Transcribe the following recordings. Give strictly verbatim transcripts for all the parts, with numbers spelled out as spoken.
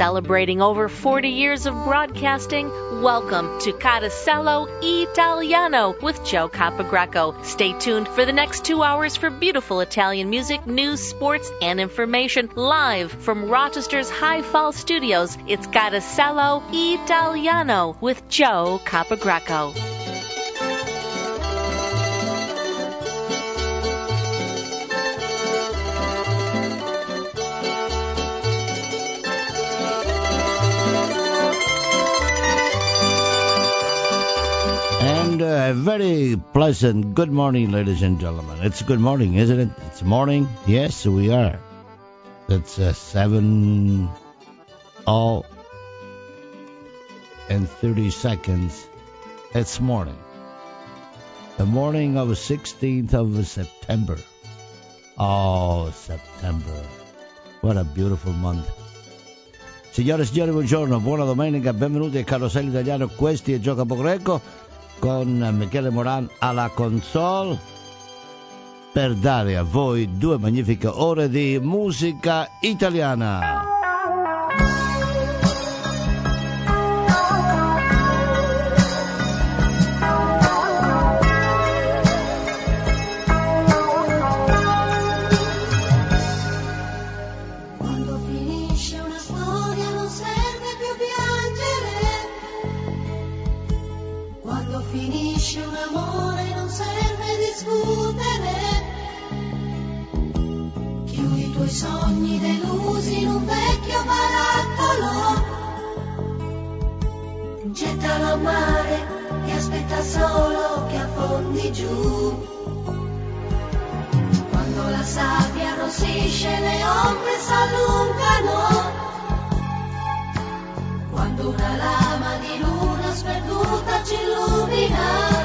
Celebrating over forty years of broadcasting, welcome to Carosello Italiano with Joe Capogreco. Stay tuned for the next two hours for beautiful Italian music, news, sports, and information live from Rochester's High Fall Studios. It's Carosello Italiano with Joe Capogreco. A very pleasant good morning, ladies and gentlemen. It's good morning, isn't it? It's morning. Yes, we are. It's uh, seven oh and thirty seconds. It's morning. The morning of the sixteenth of September. Oh, September. What a beautiful month. Signore e signori, buongiorno, buona domenica, benvenuti a Carosello Italiano. Questi è Gio Capogreco con Michele Moran alla console per dare a voi due magnifiche ore di musica italiana. Quando finisce una storia non serve più piangere. Quando finisce un amore non serve discutere. Chiudi i tuoi sogni delusi in un vecchio barattolo. Gettalo a mare e aspetta solo che affondi giù. Quando la sabbia arrossisce le ombre s'allungano. Quando una lama di luna sperduta ci illumina,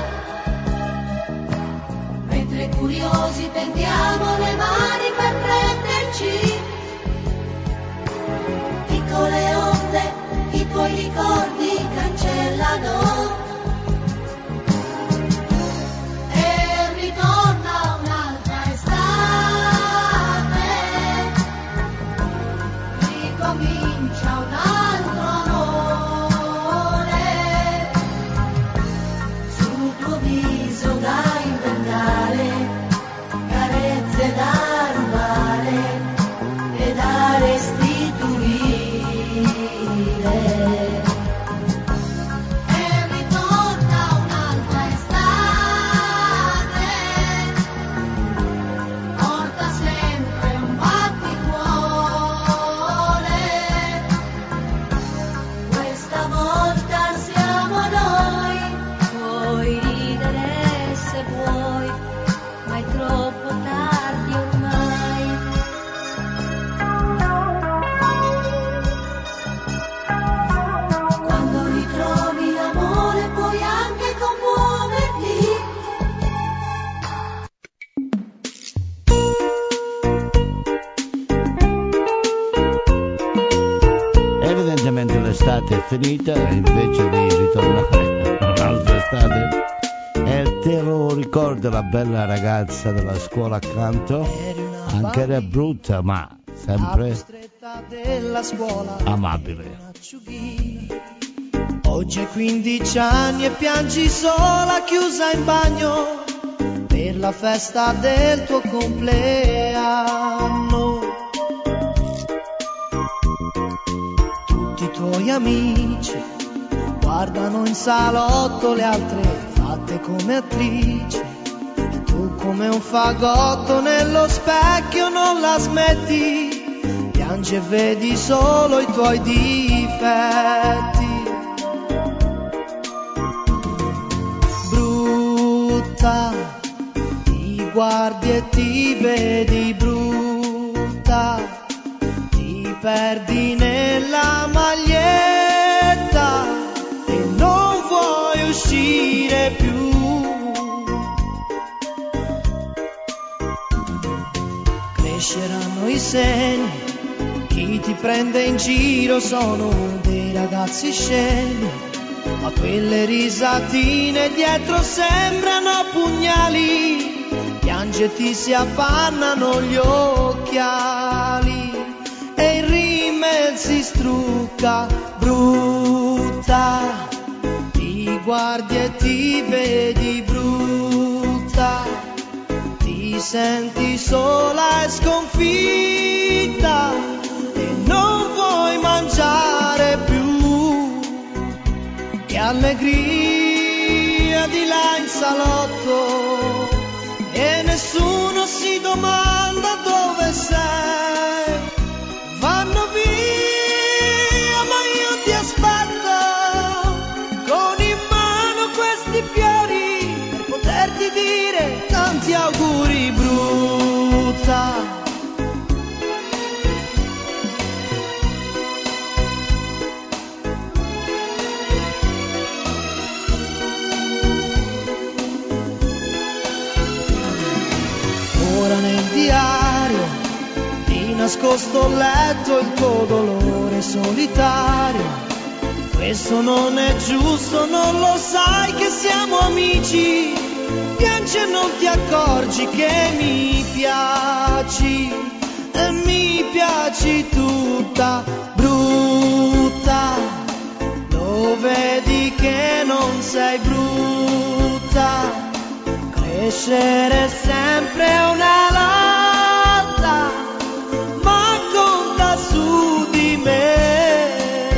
mentre curiosi tendiamo le mani per prenderci. Piccole onde, i tuoi ricordi cancellano. E ritorna un'altra estate, ricomincia un altro amore. Sul tuo viso da inventare, carezze da rubare e da restituire. E ritorna un'altra estate, porta sempre un batticuore. Questa volta siamo noi, puoi ridere se vuoi, ma è troppo tardi ormai. Quando ritrovi l'amore puoi anche commuoverti. Evidentemente l'estate è finita, invece di ritornare a un'altra estate. E te lo ricordo la bella ragazza della scuola accanto? Anche era brutta, ma sempre stretta della scuola, amabile. oggi hai quindici anni e piangi sola chiusa in bagno per la festa del tuo compleanno. Tutti i tuoi amici guardano in salotto le altre fatte come attrici, e tu come un fagotto nello specchio non la smetti, piangi e vedi solo i tuoi difetti. Brutta, ti guardi e ti vedi brutta, ti perdi nella maglietta e non vuoi uscire più. Cresceranno i seni, chi ti prende in giro sono dei ragazzi scemi, ma quelle risatine dietro sembrano pugnali, piange e ti si appannano gli occhiali e in si strucca brutta, ti guardi e ti vedi brutta, ti senti sola e sconfitta e non vuoi mangiare più. Che allegria di là in salotto e nessuno si domanda dove sei. Vanno via ma io ti aspetto con in mano questi fiori per poterti dire tanti auguri brutta. Ora nel diario di nascosto ho letto il tuo dolore solitario. Questo non è giusto, non lo sai che siamo amici. Piangi e non ti accorgi che mi piaci e mi piaci tutta brutta. Lo vedi che non sei brutta. Crescere sempre una lotta, ma conta su di me,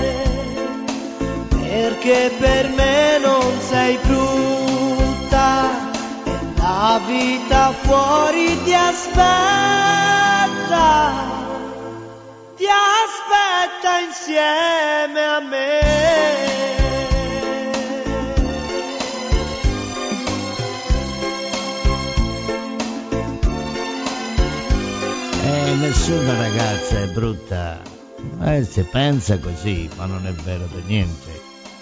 perché per me non sei brutta e la vita fuori ti aspetta, ti aspetta insieme a me. Nessuna ragazza è brutta, eh, si pensa così, ma non è vero per niente.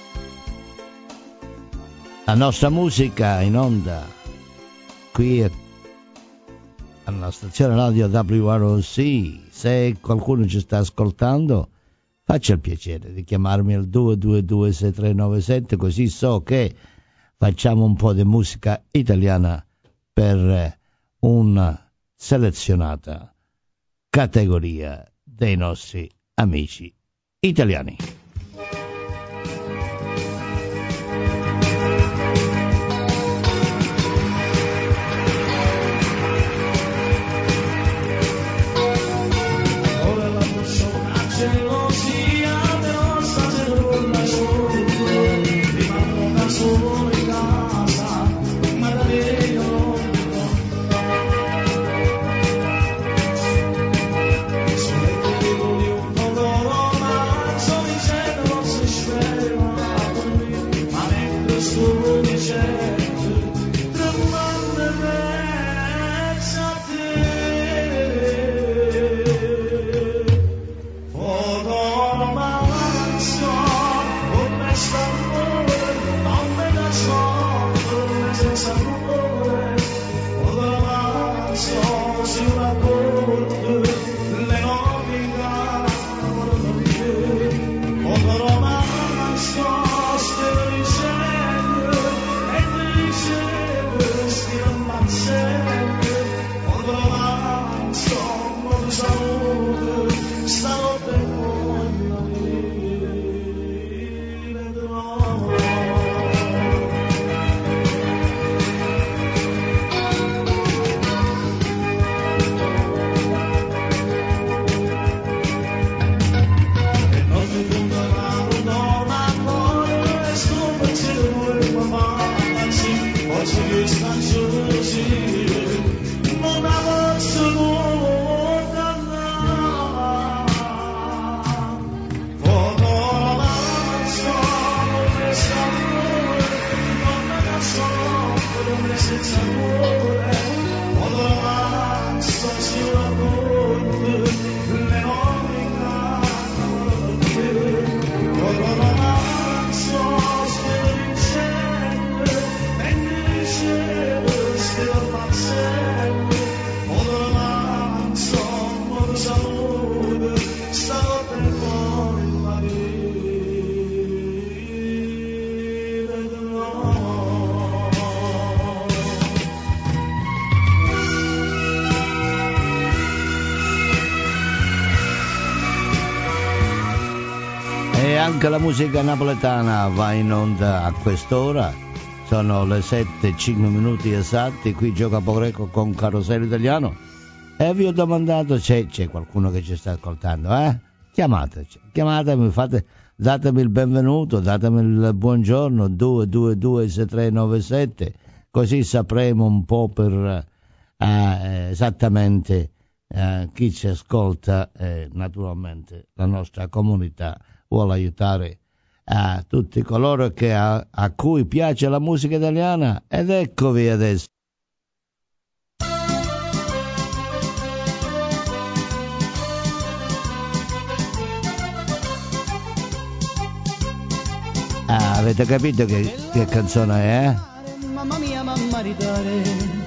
La nostra musica in onda qui alla stazione radio W R O C. Se qualcuno ci sta ascoltando, faccia il piacere di chiamarmi al due due due sei tre nove sette, così so che facciamo un po' di musica italiana per una selezionata categoria dei nostri amici italiani. Oh, anche la musica napoletana va in onda a quest'ora. Sono le sette e cinque minuti esatti, qui Gio Capogreco con Carosello Italiano. E vi ho domandato, c'è, c'è qualcuno che ci sta ascoltando, eh? Chiamateci, chiamatemi, fate, datemi il benvenuto, datemi il buongiorno, due due due sei tre nove sette, così sapremo un po' per eh, esattamente eh, chi ci ascolta e naturalmente la nostra comunità vuole aiutare a tutti coloro che a, a cui piace la musica italiana. Ed eccovi adesso. Ah, avete capito che, che canzone è? Eh? Mamma mia, mamma ridare.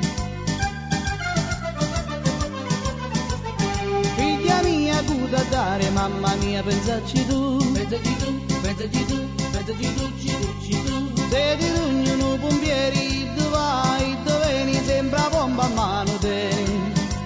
Figlia mia, guda dare, mamma mia, pensaci tu. Pensaci tu, pensaci tu, pensaci tu, ci tu, ci tu. Se di ognuno pompieri, dove vai, dove vieni, sembra bomba a mano te.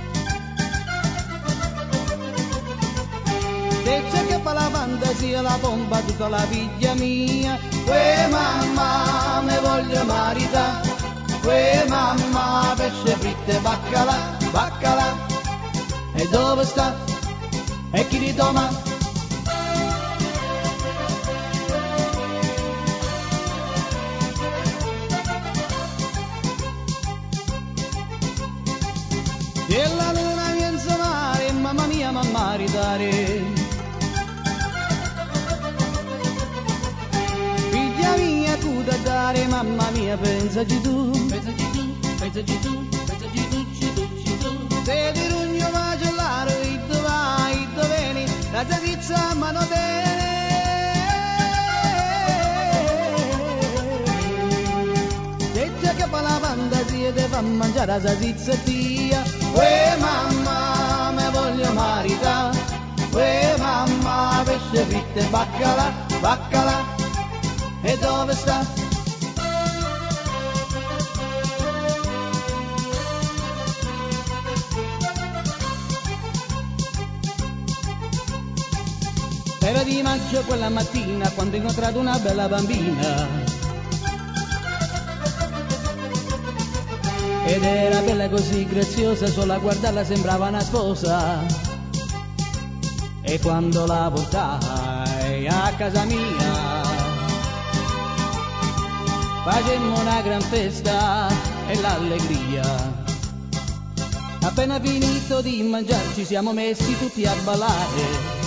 Se c'è che fa la fantasia, la pompa tutta la figlia mia. Uè mamma, me voglio marità. Uè mamma, pesce fritto e baccalà, baccalà. E dove sta? E chi li toma? E la luna viene a mare, mamma mia, mamma ridare. Da dare, mamma mia, pensaci tu, pensaci tu, pensaci tu, pensaci tu, ci tu, ci tu. Se di rugno macellare, dove vai, dove vieni, la zavizza a mano te. Se c'è che fa la fantasia, te fa mangiare la salsiccia tia. Uè mamma, me voglio marità. Uè mamma, pesce fritto e baccalà, baccalà. E dove sta? Era di maggio quella mattina quando ho incontrato una bella bambina. Ed era bella così graziosa, solo a guardarla sembrava una sposa. E quando la portai a casa mia facemmo una gran festa e l'allegria. Appena finito di mangiare ci siamo messi tutti a ballare.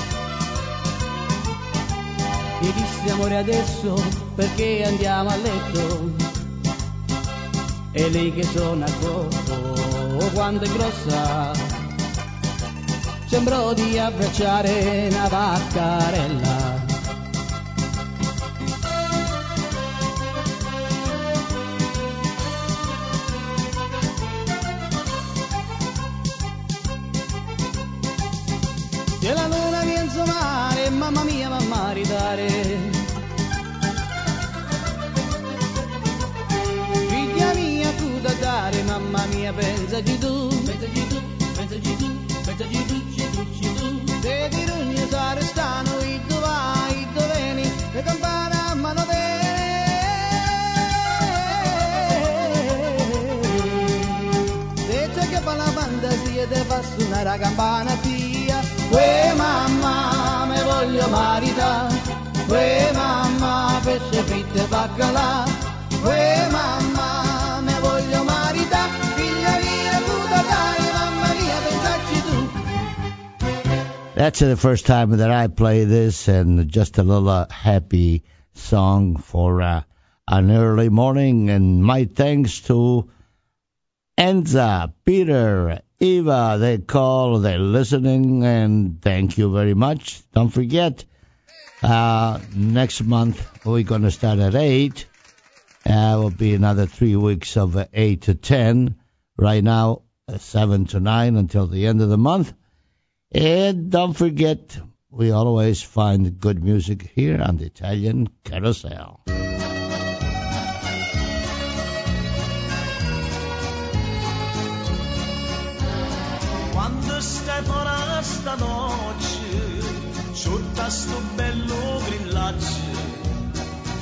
E dissi amore adesso perché andiamo a letto. E lei che suona poco quando è grossa sembrò di abbracciare una vaccarella. E la luna viene a mare, mamma mia, mamma ridare. Figlia mia, tu da dare, mamma mia, pensaci tu. Pensaci tu, pensaci tu, pensaci tu, ci tu, ci tu. Se di rugno sare stanno, dove vai, dove vieni, le campane a mano te. Se c'è che fa la fantasia, te fa suonare la campana tia. Uè mamma, me voglio marità. Uè mamma, pesce fritto e baccalà. Uè mamma, me voglio marità. Figlia mia, tu da dare, mamma mia, pensaci tu. That's the first time that I play this, and just a little uh, happy song for uh, an early morning. And my thanks to Enza, Peter, Eva, they call, they're listening, and thank you very much. Don't forget, uh, next month we're going to start at eight. Uh, will be another three weeks of uh, eight to ten. Right now, uh, seven to nine until the end of the month. And don't forget, we always find good music here on the Italian Carousel. Stefana stanotte, sotto sto bello grillaggio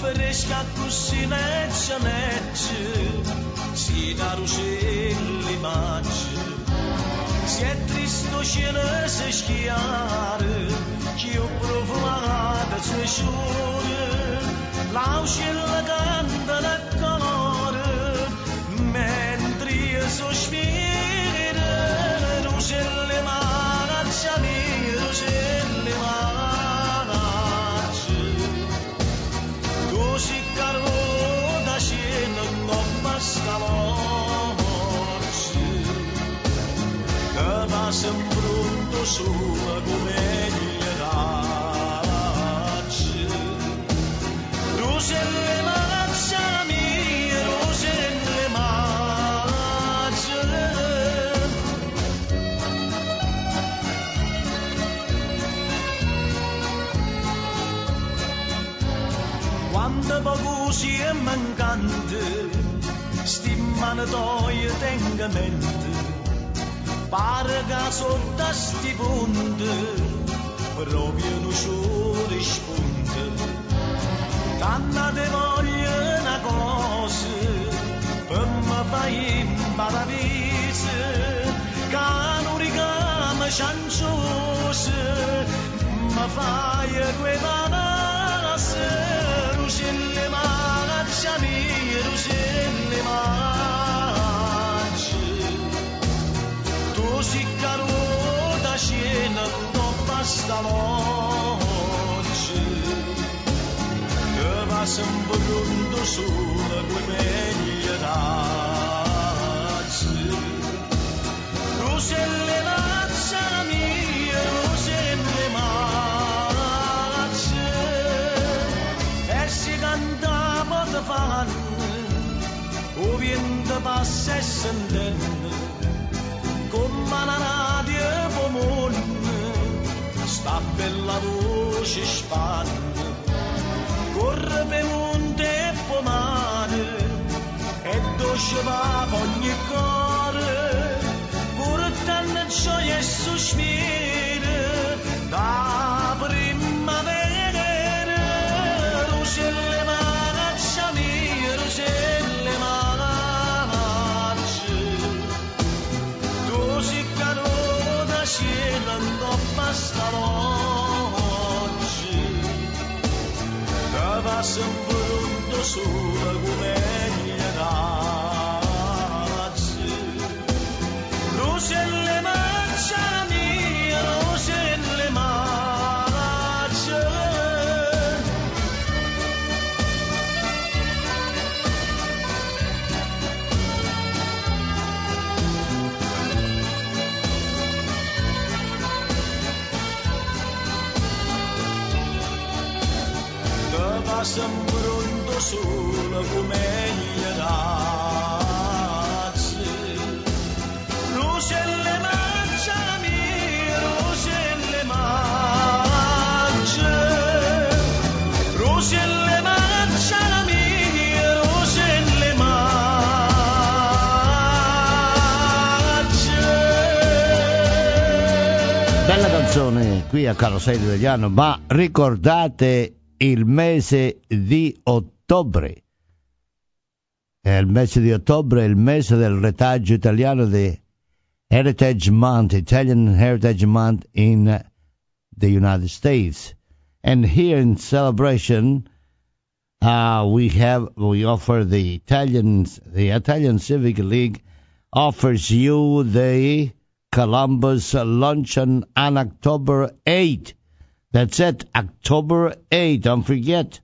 fresca così neccia neccia, si da ruscelli mangi, si è tristo scena se schiare, che io provata sue sciure, l'uscella canta la colore, mentre io sospiro, ruscelli manaccia mia, ruscelli manaccia, così caro da scena non basta morci, che va sempre un solo come gli raggi, ruscelli manaccia mia, ruscelli manaccia. Quando poco si è mancante, stimmano toie tenga mente, pare che sotto sti punti, proprio non ci risponde. Tanna te voglio una cosa, per me fai imbaravise, che non ricama cianciose, ma fai quei panasse, ruscelli manaccia mia, ruscelli manaccia. Tu si caro da scena non basta l'oggi, che va sempre un solo quei meglio raggi. Ruscelli manaccia mia, ruscelli manaccia, e si cantava da fanno, o vento passa e s'intende, come la radio pomone, sta bella voce spanne, corre per monte e pomare, e dolce va ogni cuore, portando gioia e sospiro, da primavera, ruscelli manaccia mia, ruscelli manaccia. Così caro da scena non basta l'oggi, che va sempre un solo come gli raggi. Ruscelli manaccia mia, ruscelli manaccia. Va sempre un solo come gli ragazzi. Ruscelli manaccia mia, ruscelli manaccia, ruscelli manaccia mia, ruscelli manaccia. Bella canzone qui a Carosello Italiano, ma ricordate il mese di ottobre. E il mese di ottobre è il mese del retaggio italiano di Heritage Month, Italian Heritage Month in the United States. And here in celebration, uh, we have we offer the Italians, the Italian Civic League offers you the Columbus Luncheon on October eighth. That's it, October eighth. Don't forget,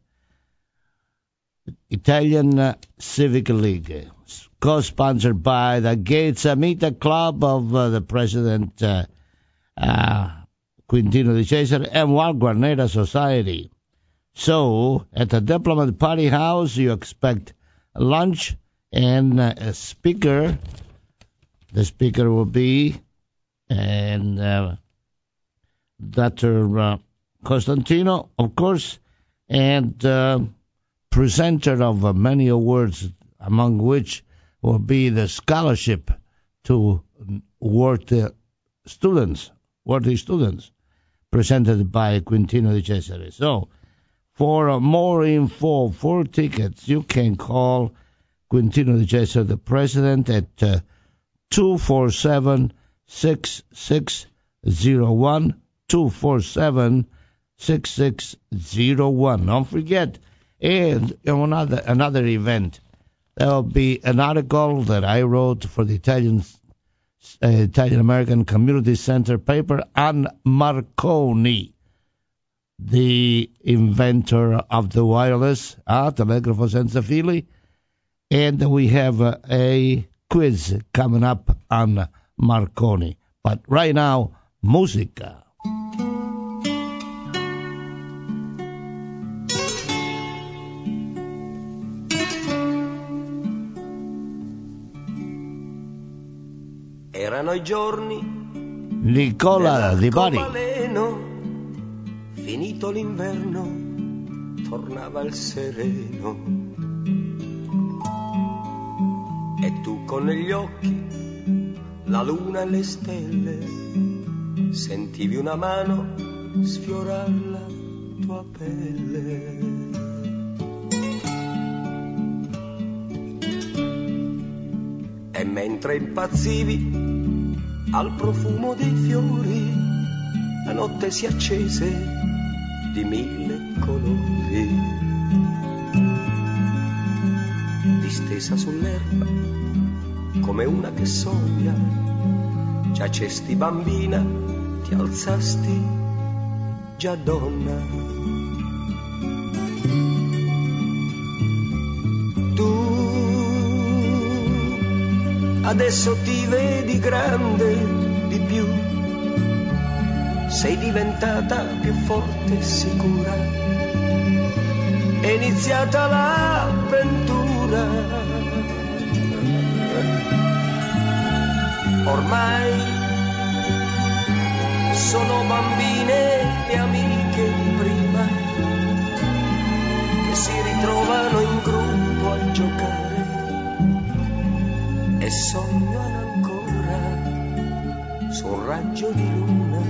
Italian uh, Civic League, co-sponsored by the Gates Amita Club of uh, the President uh, uh, Quintino Di Cesare and Wild Granada Society. So, at the Diplomat Party House, you expect lunch and uh, a speaker. The speaker will be and uh, Doctor Uh, Costantino, of course, and uh, presenter of uh, many awards, among which will be the scholarship to worthy students, worthy students, presented by Quintino Di Cesare. So, For more info, for tickets, you can call Quintino Di Ceso, the president, at uh, two four seven, six six zero one, two four seven, six six zero one. Don't forget, and you know, another, another event. There will be an article that I wrote for the Italian uh, Italian American Community Center paper on Marconi, the inventor of the wireless, uh, telegrafo senza fili, and we have uh, a quiz coming up on Marconi. But right now, musica. Erano i giorni Nicola Di Bari. Finito l'inverno, tornava il sereno. E tu con negli occhi la luna e le stelle, sentivi una mano sfiorar la tua pelle. E mentre impazzivi al profumo dei fiori, la notte si accese di mille colori. Distesa sull'erba come una che sogna, giacesti bambina, ti alzasti già donna. Tu adesso ti vedi grande di più, sei diventata più forte e sicura, è iniziata l'avventura. Ormai sono bambine e amiche di prima che si ritrovano in gruppo a giocare e sognano ancora su un raggio di luna.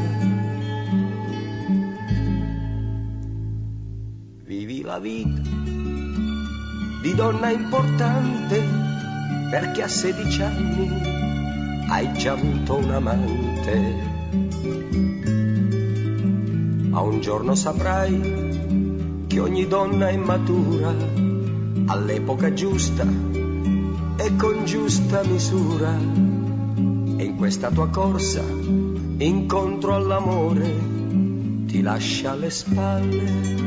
Vivi la vita di donna importante, perché a sedici anni hai già avuto un amante. Ma un giorno saprai che ogni donna è matura all'epoca giusta e con giusta misura, e in questa tua corsa incontro all'amore ti lascia alle spalle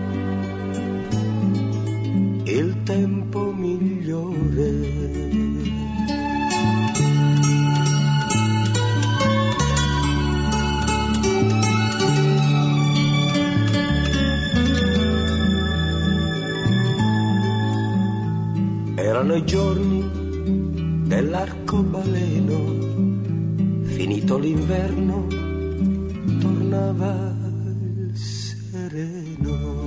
il tempo migliore. Erano i giorni dell'arcobaleno, finito l'inverno tornava il sereno.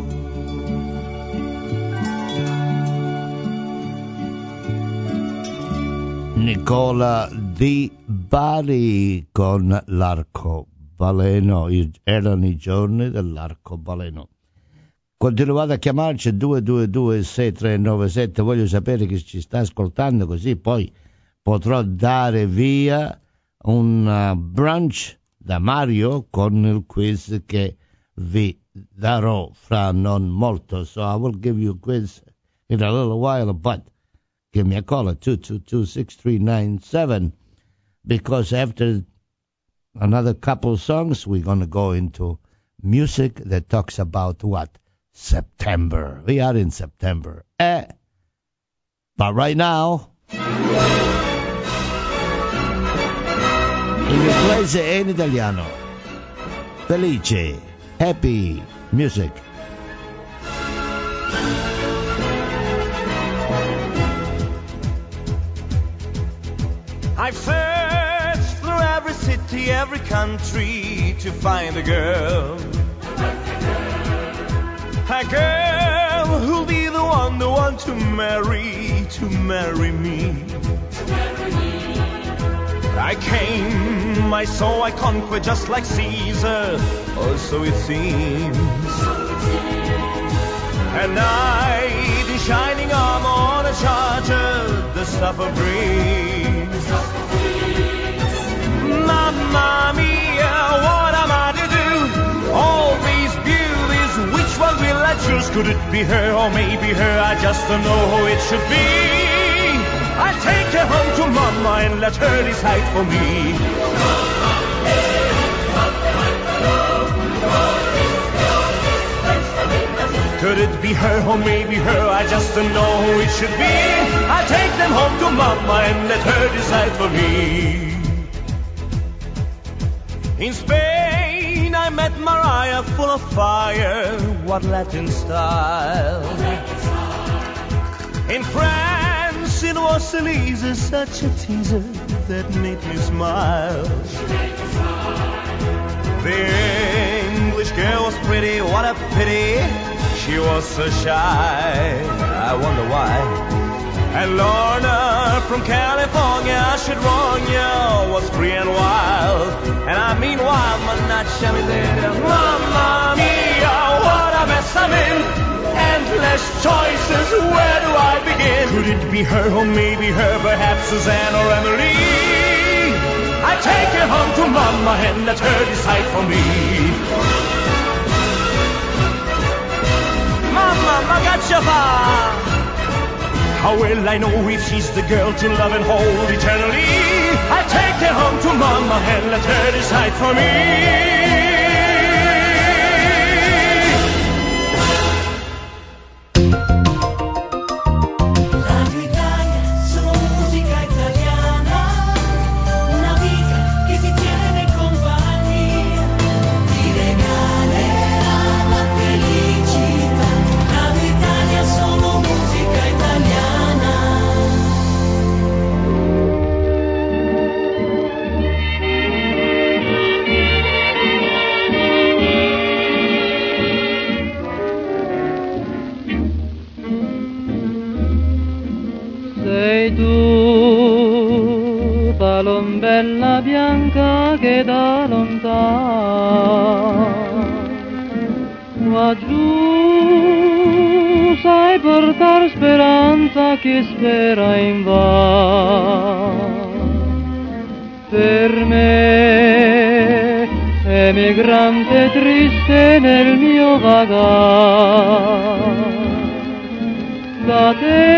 Nicola Di Bari con l'arcobaleno. Erano i giorni dell'arcobaleno. Continuate a chiamarci due due due sei tre nove sette, voglio sapere chi ci sta ascoltando, così poi potrò dare via un uh, brunch da Mario con il quiz che vi darò fra non molto. So I will give you a quiz in a little while, but give me a call at two two two, six three nine seven, because after another couple songs we're going to go into music that talks about what? September. We are in September. Eh? But right now, in inglese e in italiano, felice, happy music. I've searched through every city, every country to find a girl. A girl who'll be the one, the one to marry, to marry me. I came, I saw, I conquered just like Caesar, or so it seems. At night in shining armor on a charger, the stuff of dreams. Mamma mia, what am I to do? All these beauties, which one will I choose? Could it be her or maybe her? I just don't know who it should be. I'll take her home to Mama and let her decide for me. Could it be her or maybe her? I just don't know who it should be. I'll take them home to Mama and let her decide for me. In Spain I met Maria, full of fire, what Latin style. In France it was Elise, such a teaser that made me smile. The English girl was pretty, what a pity, she was so shy, I wonder why. And Lorna from California, should warn you, was free and wild. And I mean wild, but not shabby there. Mamma mia, what a mess I'm in. Endless choices, where do I begin? Could it be her or maybe her, perhaps Suzanne or Emily? I take her home to Mama and let her decide for me. Mamma, ma caccia fa? How will I know if she's the girl to love and hold eternally? I take her home to Mama and let her decide for me. Radio Italia, solo musica italiana, una vita che ti tiene compagnia, ti regalerà la felicità. Radio Italia, solo musica italiana. Sei tu, palombella bianca che da lontano qua giù sai portar speranza chi spera invano. Per me, emigrante triste nel mio vagare, da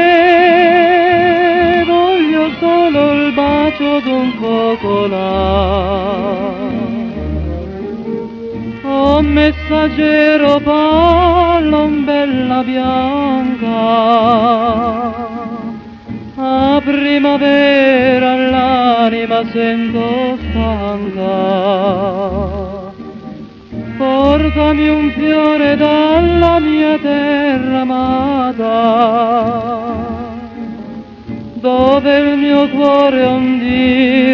te voglio solo il bacio d'un focolare. Oh messaggero palombella bianca, a primavera l'anima sento stanca. Portami un fiore dalla mia terra amata, dove il mio cuore un dì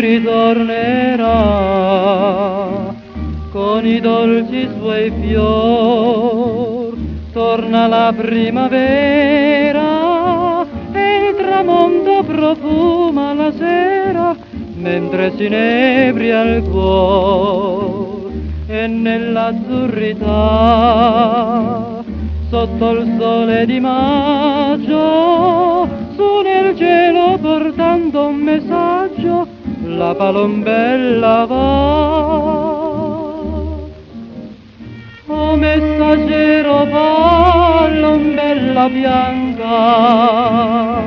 ritornerà con i dolci suoi fior. Torna la primavera e il tramonto profuma la sera, mentre si inebria il cuore. E nell'azzurrità, sotto il sole di maggio, su nel cielo portando un messaggio, la palombella va. Oh messaggero palombella bianca,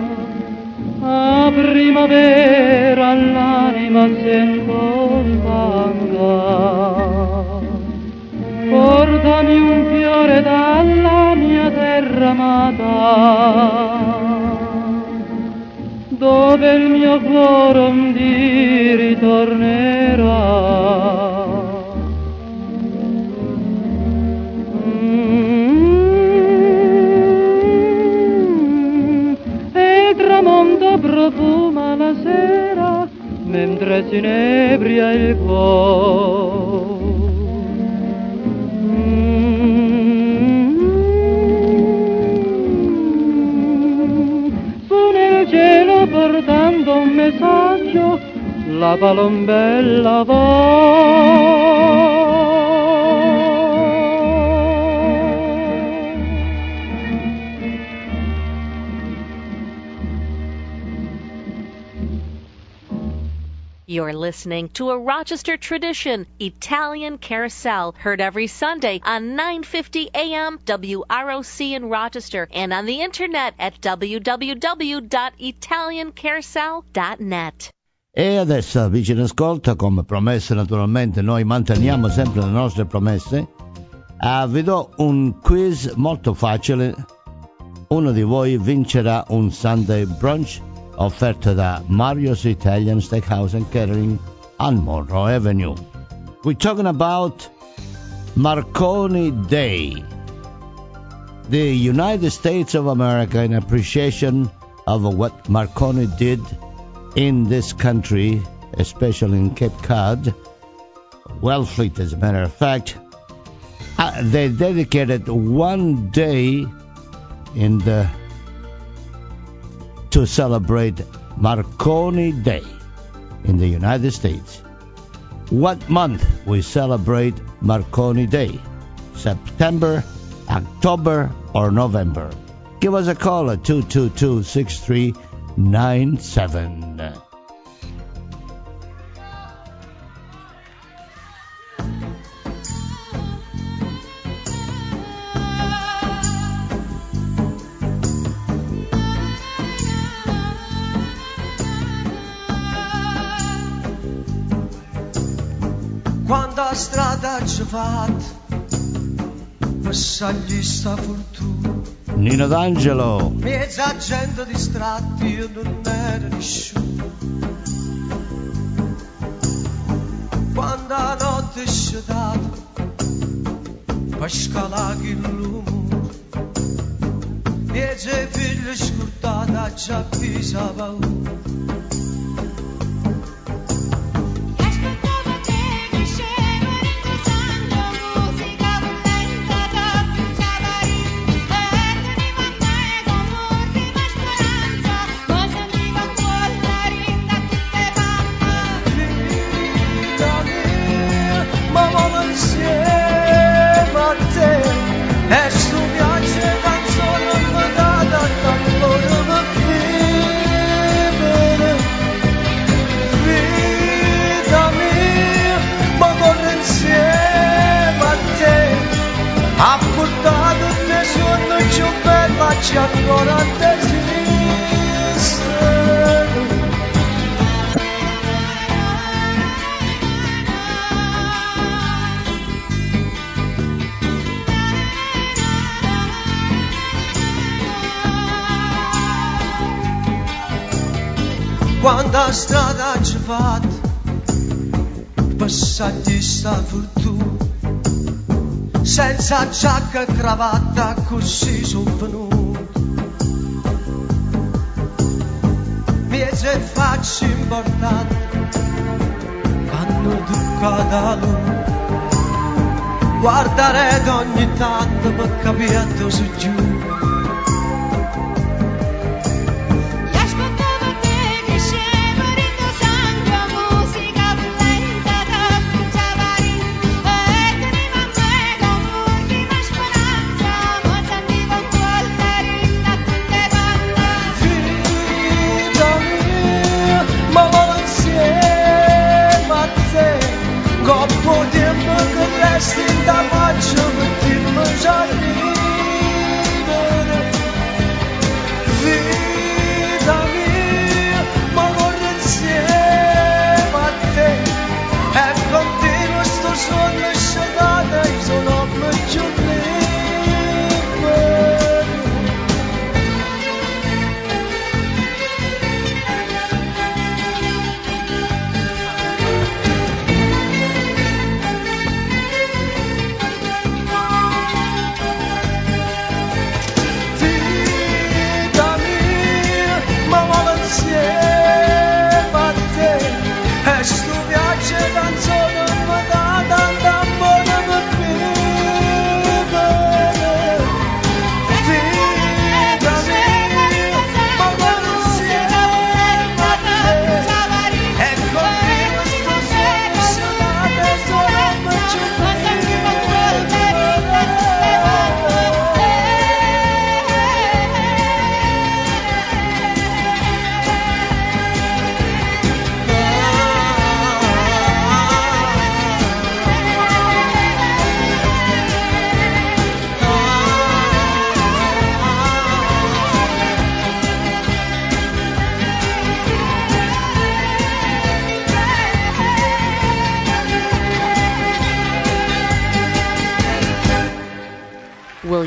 a primavera l'anima sento stanca. Portami un fiore dalla mia terra amata, dove il mio cuore un dì ritornerà. E il tramonto profuma la sera, mentre si inebria il cuore. Cielo portando un messaggio, la palombella va. You're listening to a Rochester tradition, Italian Carousel, heard every Sunday on nine fifty A M W R O C in Rochester and on the internet at w w w dot italian carousel dot net. E adesso, amici in ascolto, come promesso naturalmente, noi manteniamo sempre le nostre promesse. Uh, vi do un quiz molto facile. Uno di voi vincerà un Sunday brunch offerto da Mario's Italian Steakhouse and Catering on Monroe Avenue. We're talking about Marconi Day. The United States of America, in appreciation of what Marconi did in this country, especially in Cape Cod, Wellfleet as a matter of fact, uh, they dedicated one day in the to celebrate Marconi Day in the United States. What month we celebrate Marconi Day? September, October, or November? Give us a call at two two two, six three nine seven. Quando a strada ci fate passagli sta fortuna, Nino D'Angelo. mezza gente distratti, io non ero nessuno. Quando la notte è scetata per scalare il lume, mezza figlia scurtata già pisa paura. E sto viaggio canzone mi dà tanto per vivere, vita mia, ma corro insieme a te, ha portato te sotto più bella c'è ancora desiste. Quando a strada ci fate passaggi sta fortuna, senza giacca e cravatta così sono venuto, mieze facce importanti hanno toccato la luna, guardare ogni tanto per capire dove sono giù. Resti da faccio per dirmi già arriva.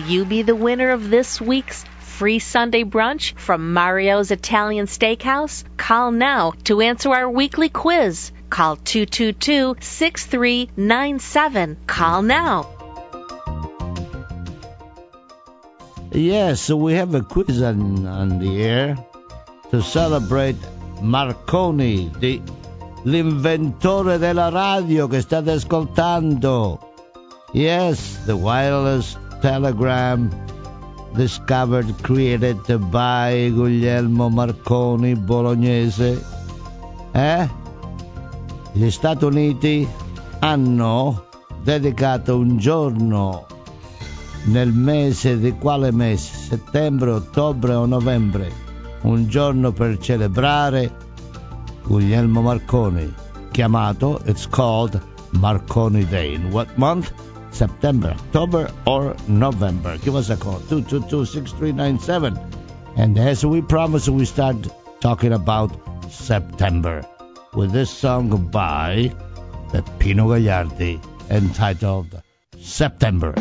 you be the winner of this week's free Sunday brunch from Mario's Italian Steakhouse? Call now to answer our weekly quiz. Call two two two, six three nine seven. Call now. Yes, we have a quiz on, on the air to celebrate Marconi, the, l'inventore della radio che state ascoltando. Yes, the wireless telegram discovered, created by Guglielmo Marconi, bolognese. Eh? Gli Stati Uniti hanno dedicato un giorno nel mese di quale mese? Settembre, ottobre o novembre? Un giorno per celebrare Guglielmo Marconi, chiamato, it's called Marconi Day. In what month? September, October, or November? Give us a call, two two two, six three nine seven. And as we promised, we start talking about September with this song by Peppino Gagliardi entitled September.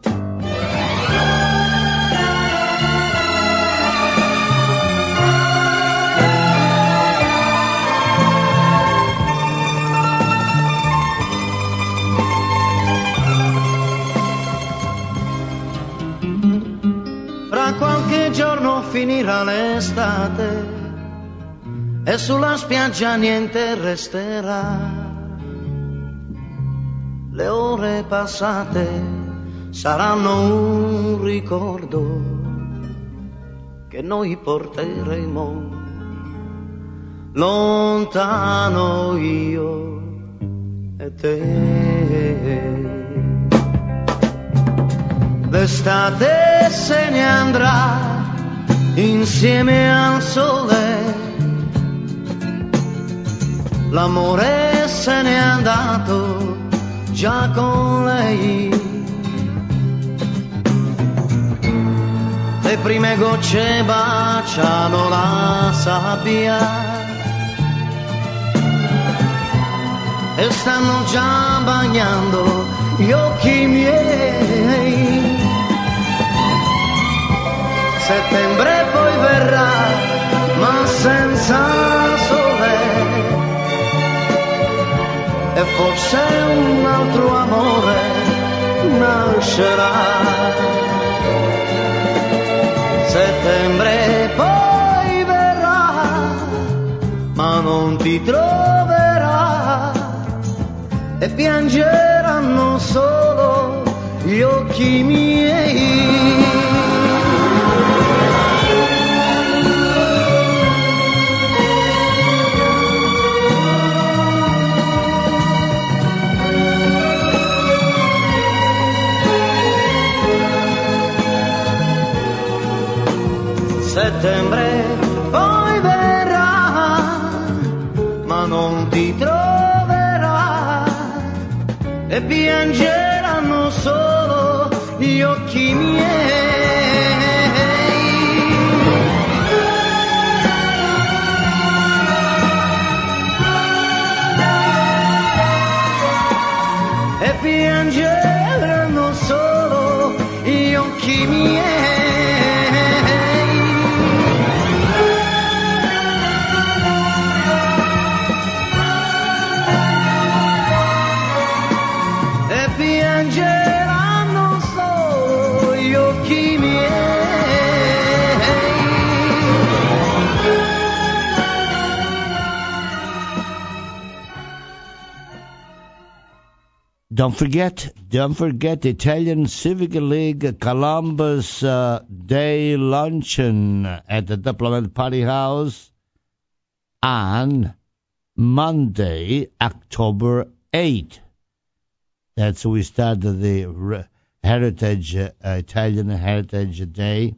Giorno finirà l'estate e sulla spiaggia niente resterà. Le ore passate saranno un ricordo che noi porteremo lontano io e te. L'estate se ne andrà insieme al sole, l'amore se n'è andato già con lei. Le prime gocce baciano la sabbia e stanno già bagnando gli occhi miei. Settembre poi verrà, ma senza sole, e forse un altro amore nascerà. Settembre poi verrà, ma non ti troverà, e piangeranno solo gli occhi miei. Settembre poi verrà, ma non ti troverà, e piangeranno solo gli occhi miei. E piangeranno solo gli occhi miei. Don't forget, don't forget Italian Civic League Columbus uh, Day Luncheon at the Diplomat Party House on Monday, October eighth. That's we started the Heritage, uh, Italian Heritage Day.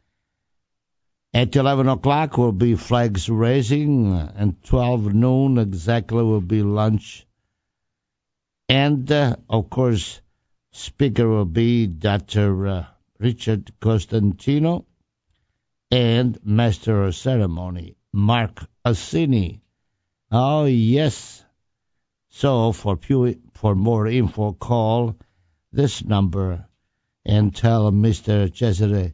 At eleven o'clock will be flags raising, and twelve noon exactly will be lunch. And, uh, of course, speaker will be Doctor Uh, Richard Costantino and Master of Ceremony, Mark Assini. Oh, yes. So, for, pu- for more info, call this number, and tell Mister Cesare,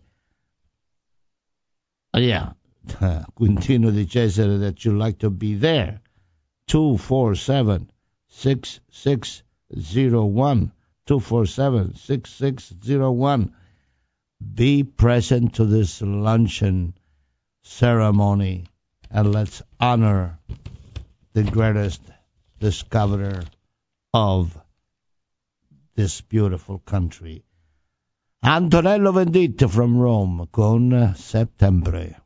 uh, yeah, Quintino di Cesare, that you'd like to be there. two four seven, six six zero one. two four seven, six six zero one. Be present to this luncheon ceremony, and let's honor the greatest discoverer of this beautiful country. Antonello Venditti from Rome con Settembre.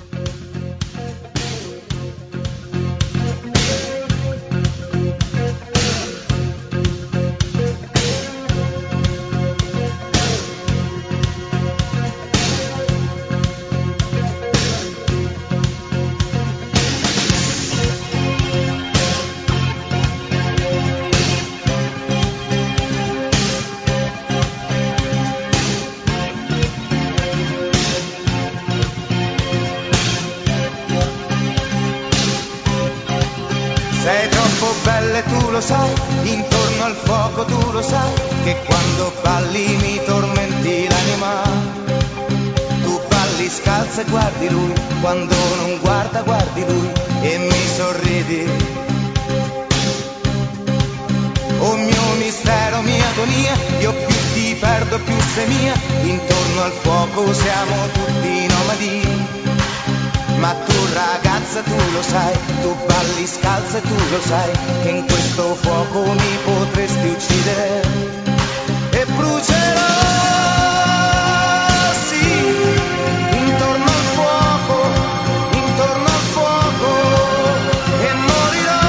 Sai, intorno al fuoco tu lo sai, che quando balli mi tormenti l'anima. Tu balli scalza e guardi lui, quando non guarda guardi lui e mi sorridi. Oh mio mistero, mia agonia, io più ti perdo più sei mia, intorno al fuoco siamo tutti nomadi. Ma tu ragazza tu lo sai, tu balli scalza e tu lo sai, che in questo fuoco mi potresti uccidere e brucerò, sì, intorno al fuoco, intorno al fuoco e morirò,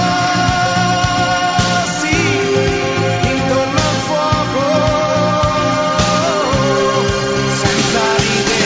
sì, intorno al fuoco, senza ridere.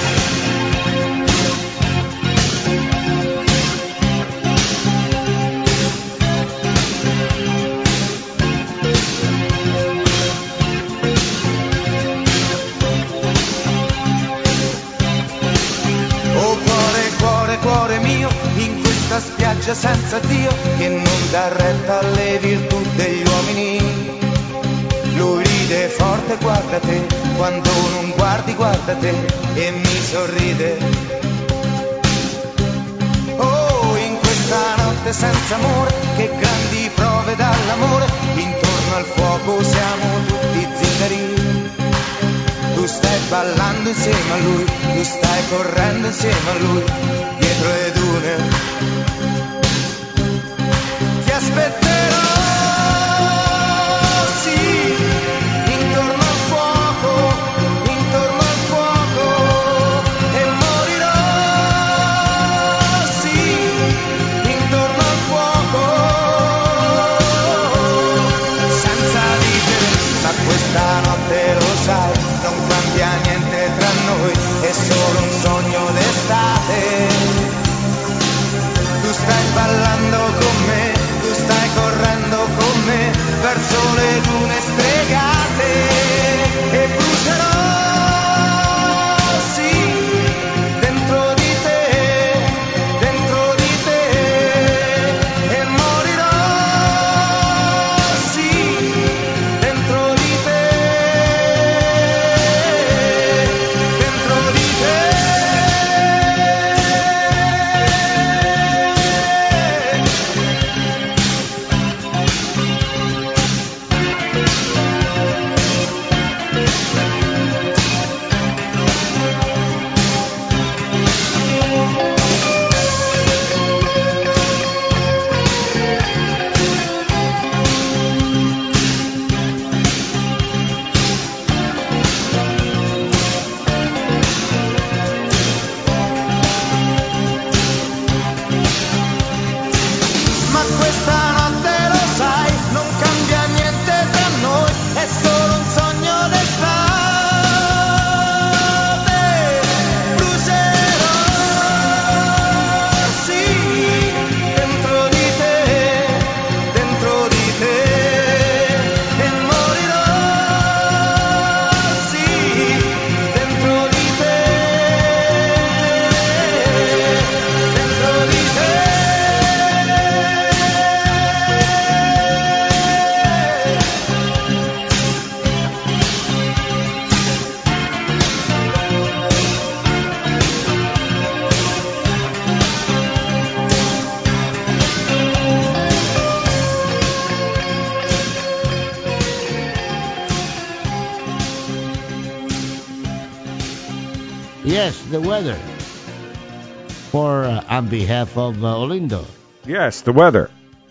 Spiaggia senza Dio che non dà retta alle virtù degli uomini. Lui ride forte, guarda te, quando non guardi guarda te e mi sorride. Oh, in questa notte senza amore, che grandi prove dall'amore, intorno al fuoco siamo tutti zingari. Tu stai ballando insieme a lui, tu stai correndo insieme a lui, dietro le dune. Ti aspetterò, sì, intorno al fuoco, intorno al fuoco e morirò, sì, intorno al fuoco, senza ridere, ma questa notte lo sai, non cambia niente tra noi, è solo un sogno d'estate. Yes, the weather. For uh, on behalf of uh, Olindo. Yes, the weather.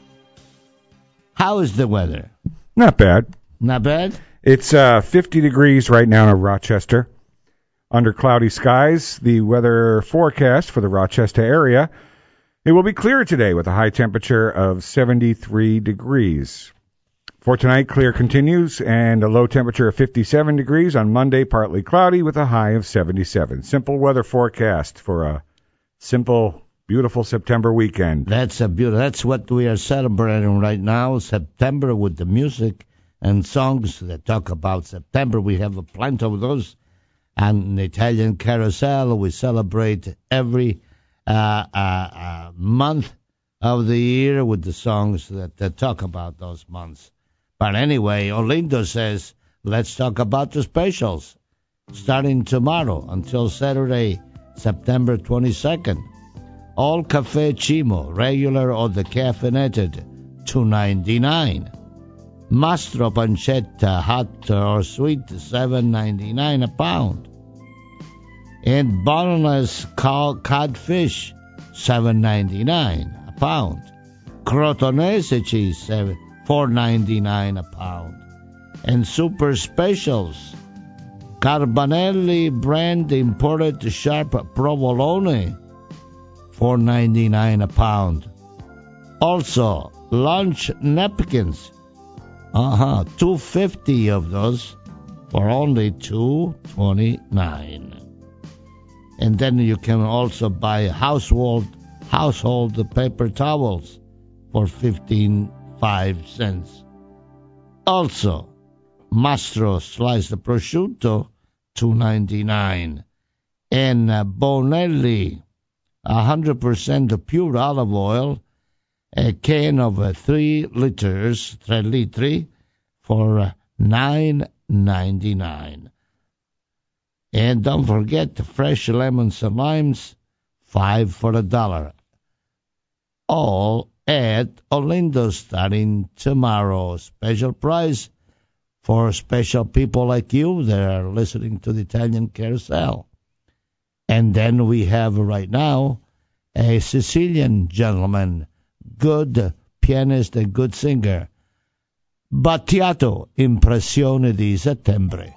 How is the weather? Not bad. Not bad? It's uh, fifty degrees right now in Rochester. Under cloudy skies, the weather forecast for the Rochester area. It will be clear today with a high temperature of seventy-three degrees. For tonight, clear continues and a low temperature of fifty-seven degrees. On Monday, partly cloudy with a high of seventy-seven. Simple weather forecast for a simple, beautiful September weekend. That's a beautiful. That's what we are celebrating right now, September, with the music and songs that talk about September. We have a plenty of those. And the Italian Carousel, we celebrate every uh, uh, uh, month of the year with the songs that, that talk about those months. But anyway, Olindo says, let's talk about the specials. Starting tomorrow until Saturday, September twenty-second. All Cafe Cimo, regular or decaffeinated, two ninety-nine. Mastro Pancetta, hot or sweet, seven ninety-nine a pound. And boneless codfish, seven ninety-nine a pound. Crotonese cheese, seven. four ninety-nine a pound. And super specials, Carbanelli brand imported sharp provolone, four ninety-nine a pound. Also, lunch napkins, uh-huh, two fifty of those for only two twenty-nine. And then you can also buy household household paper towels for fifteen five cents. Also, Mastro sliced prosciutto, two ninety-nine, and uh, Bonelli, one hundred percent pure olive oil, a can of uh, three liters, three litri, for uh, nine ninety-nine. And don't forget the fresh lemons and limes, five for a dollar. All at Olindo starting tomorrow. Special price for special people like you that are listening to the Italian Carousel. And then we have right now a Sicilian gentleman, good pianist and good singer, Battiato, Impressione di Settembre.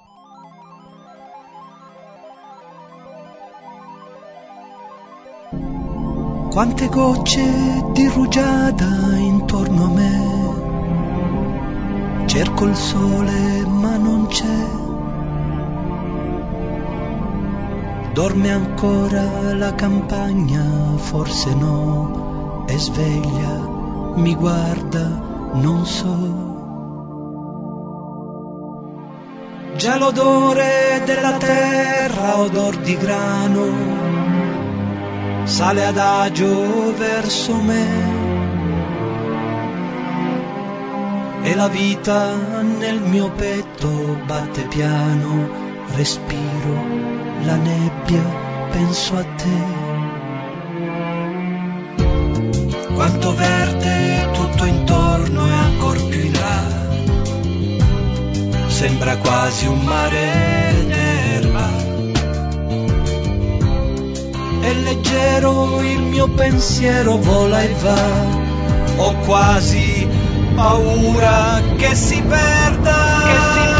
Quante gocce di rugiada intorno a me, cerco il sole ma non c'è, dorme ancora la campagna, forse no, è sveglia, mi guarda, non so. Già l'odore della terra, odor di grano, sale adagio verso me e la vita nel mio petto batte piano, respiro la nebbia, penso a te. Quanto verde tutto intorno e ancor più in là, sembra quasi un mare d'erba. È leggero il mio pensiero, vola e va, ho quasi paura che si perda, che si perda.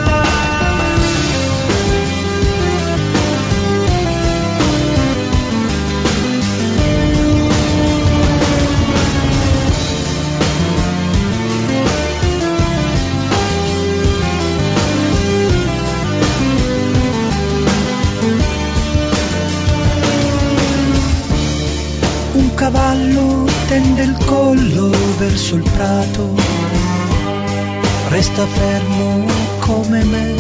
Un cavallo tende il collo verso il prato, resta fermo come me.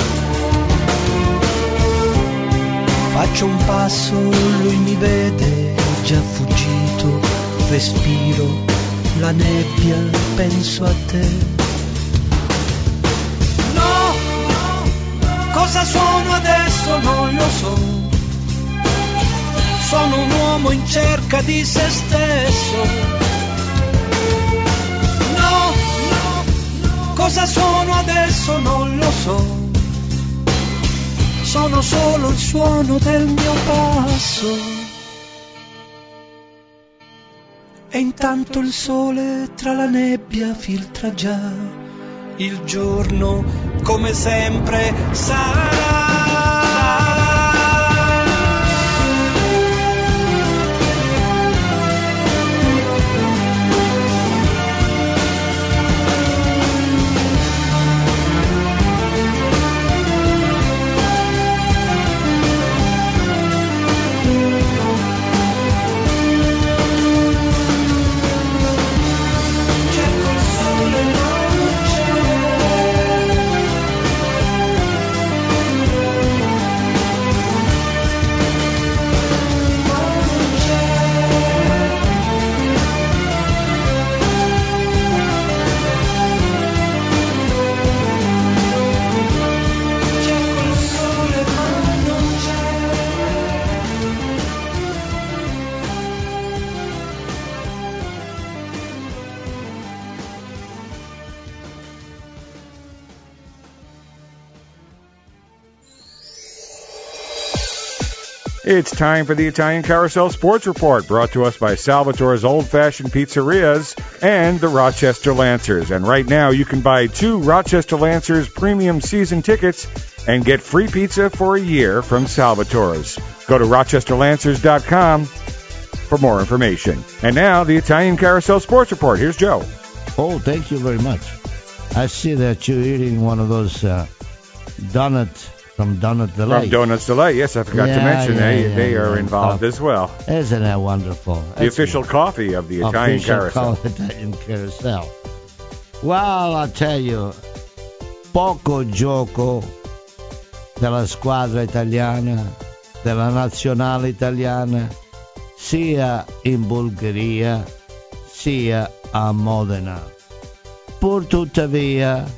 Faccio un passo, lui mi vede, già fuggito, respiro la nebbia, penso a te. No, cosa sono adesso non lo so. Sono un uomo in cerca di se stesso. No, no, cosa sono adesso non lo so. sono solo il suono del mio passo. E intanto il sole tra la nebbia filtra già, il giorno come sempre sarà. It's time for the Italian Carousel Sports Report, brought to us by Salvatore's Old Fashioned Pizzerias and the Rochester Lancers. And right now, you can buy two Rochester Lancers premium season tickets and get free pizza for a year from Salvatore's. Go to rochester lancers dot com for more information. And now, the Italian Carousel Sports Report. Here's Joe. Oh, thank you very much. I see that you're eating one of those uh, donuts. From Donut Delight. From Donuts Delight, yes, I forgot yeah, to mention yeah, they yeah, they yeah, are yeah. involved Oh, as well. Isn't that wonderful? The That's official coffee of the Italian official Carousel. co- Italian Carousel. Well, I'll tell you, poco gioco della squadra italiana, della nazionale italiana, sia in Bulgaria sia a Modena. Pur tuttavia,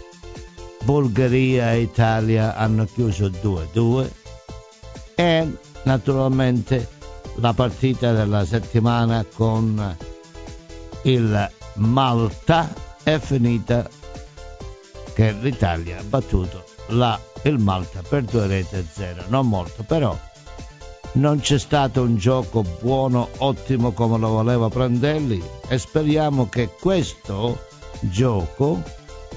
Bulgaria e Italia hanno chiuso due a due e naturalmente la partita della settimana con il Malta è finita che l'Italia ha battuto la, il Malta per due reti a zero, non molto, però non c'è stato un gioco buono, ottimo come lo voleva Prandelli, e speriamo che questo gioco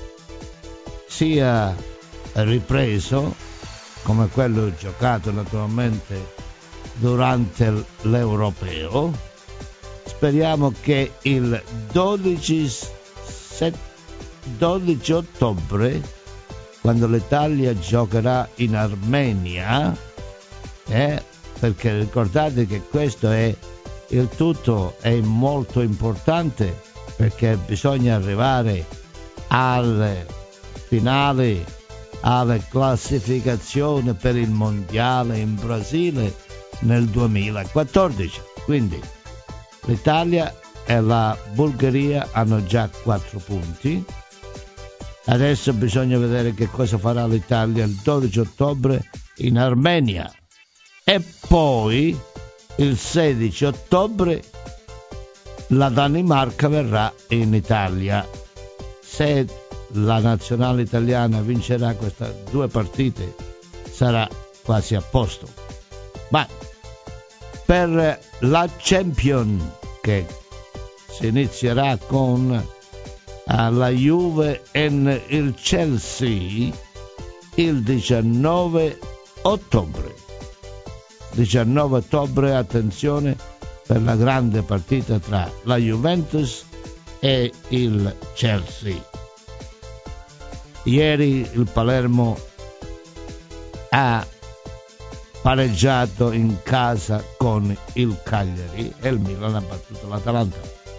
sia ripreso come quello giocato naturalmente durante l'Europeo. Speriamo che il dodici, set, dodici ottobre, quando l'Italia giocherà in Armenia, eh, perché ricordate che questo è il tutto è molto importante, perché bisogna arrivare al finale, alla classificazione per il mondiale in Brasile nel duemilaquattordici. Quindi l'Italia e la Bulgaria hanno già quattro punti. Adesso bisogna vedere che cosa farà l'Italia il dodici ottobre in Armenia, e poi il sedici ottobre la Danimarca verrà in Italia. Se la nazionale italiana vincerà queste due partite sarà quasi a posto. Ma per la Champions, che si inizierà con la Juve e il Chelsea il diciannove ottobre. diciannove ottobre, attenzione, per la grande partita tra la Juventus e il Chelsea. Ieri il Palermo ha pareggiato in casa con il Cagliari e il Milan ha battuto l'Atalanta.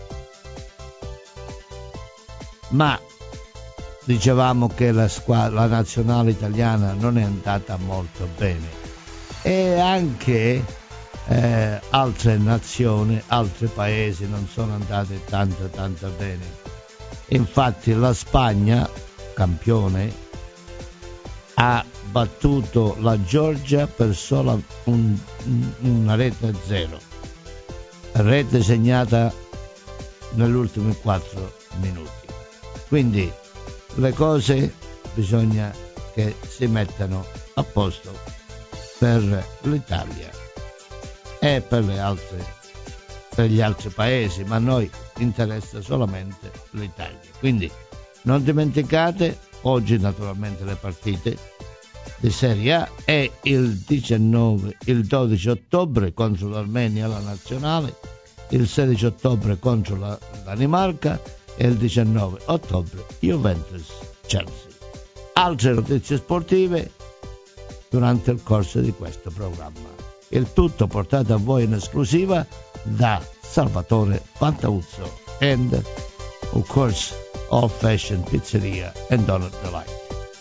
Ma dicevamo che la squadra, la nazionale italiana non è andata molto bene, e anche eh, altre nazioni, altri paesi non sono andate tanto tanto bene. Infatti la Spagna, campione, ha battuto la Georgia per solo un, una rete a zero, rete segnata negli ultimi quattro minuti. Quindi le cose bisogna che si mettano a posto per l'Italia e per le altre, per gli altri paesi, ma a noi interessa solamente l'Italia. Quindi non dimenticate, oggi naturalmente le partite di Serie A e il diciannove, il dodici ottobre contro l'Armenia la nazionale, il sedici ottobre contro la Danimarca e il diciannove ottobre Juventus-Chelsea. Altre notizie sportive durante il corso di questo programma. Il tutto portato a voi in esclusiva da Salvatore Fantauzzo and of course Old Fashioned Pizzeria and Donut Delight.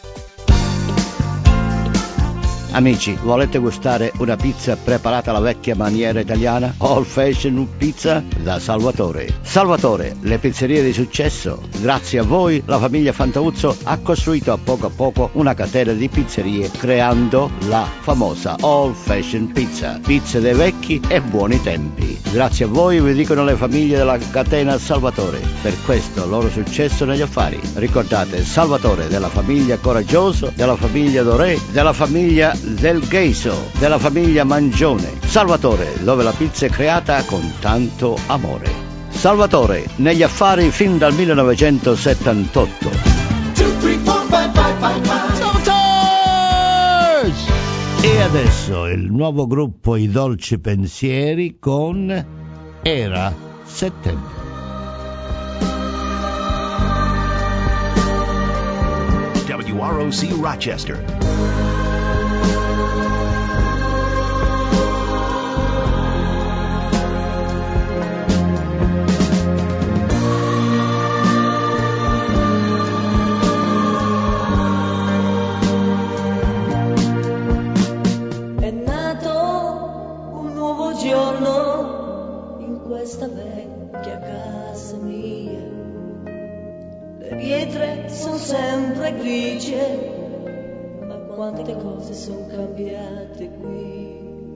Amici, volete gustare una pizza preparata alla vecchia maniera italiana? Old Fashioned Pizza da Salvatore. Salvatore, le pizzerie di successo. Grazie a voi la famiglia Fantauzzo ha costruito a poco a poco una catena di pizzerie creando la famosa Old Fashioned Pizza. Pizze dei vecchi e buoni tempi. Grazie a voi vi dicono le famiglie della catena Salvatore. Per questo loro successo negli affari. Ricordate Salvatore della famiglia Coraggioso, della famiglia Doré, della famiglia del Gheiso, della famiglia Mangione. Salvatore, dove la pizza è creata con tanto amore. Salvatore, negli affari fin dal millenovecentosettantotto. E adesso il nuovo gruppo I Dolci Pensieri con Era Settembre. W R O C Rochester. Questa vecchia casa mia, le pietre sono sempre grigie, ma quante cose sono cambiate qui.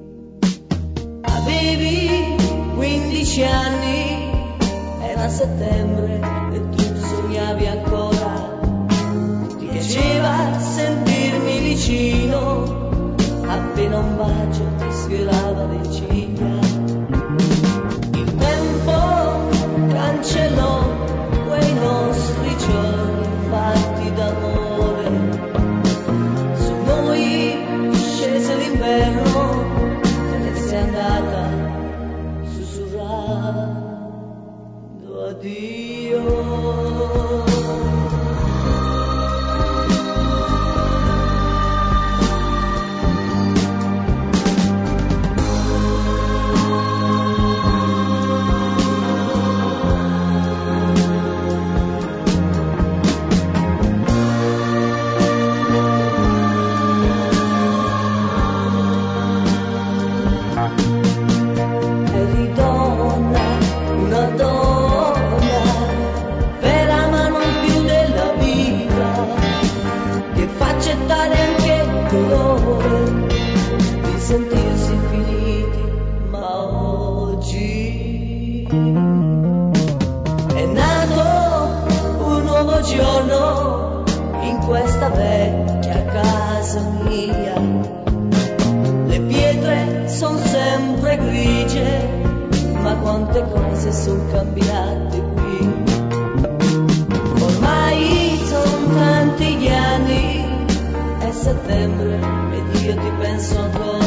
Avevi quindici anni, era settembre e tu sognavi ancora, ti piaceva sentirmi vicino, appena un bacio ti sfiorava le ciglia. Cancellò quei nostri giorni fatti d'amore, su noi scese l'inverno, te ne sei andata sussurrando addio. Sentirsi finiti, ma oggi è nato un nuovo giorno in questa vecchia casa mia. Le pietre sono sempre grigie, ma quante cose sono cambiate qui. Ormai sono tanti gli anni, è settembre ed io ti penso ancora.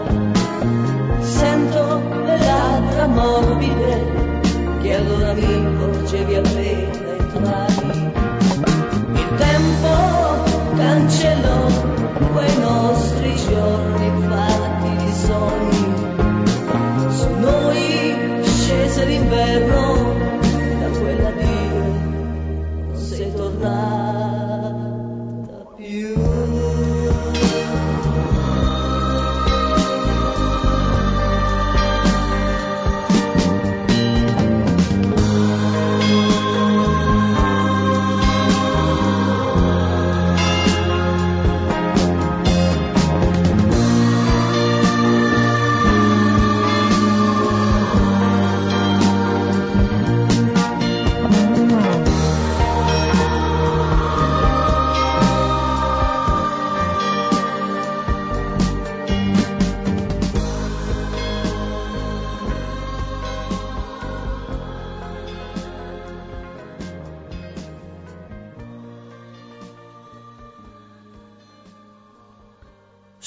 Sento le labbra morbide che allora mi porgevi appena entrati. Il tempo cancellò quei nostri giorni fatti di sogni. Su noi scese l'inverno, da quell'addio non sei tornata più.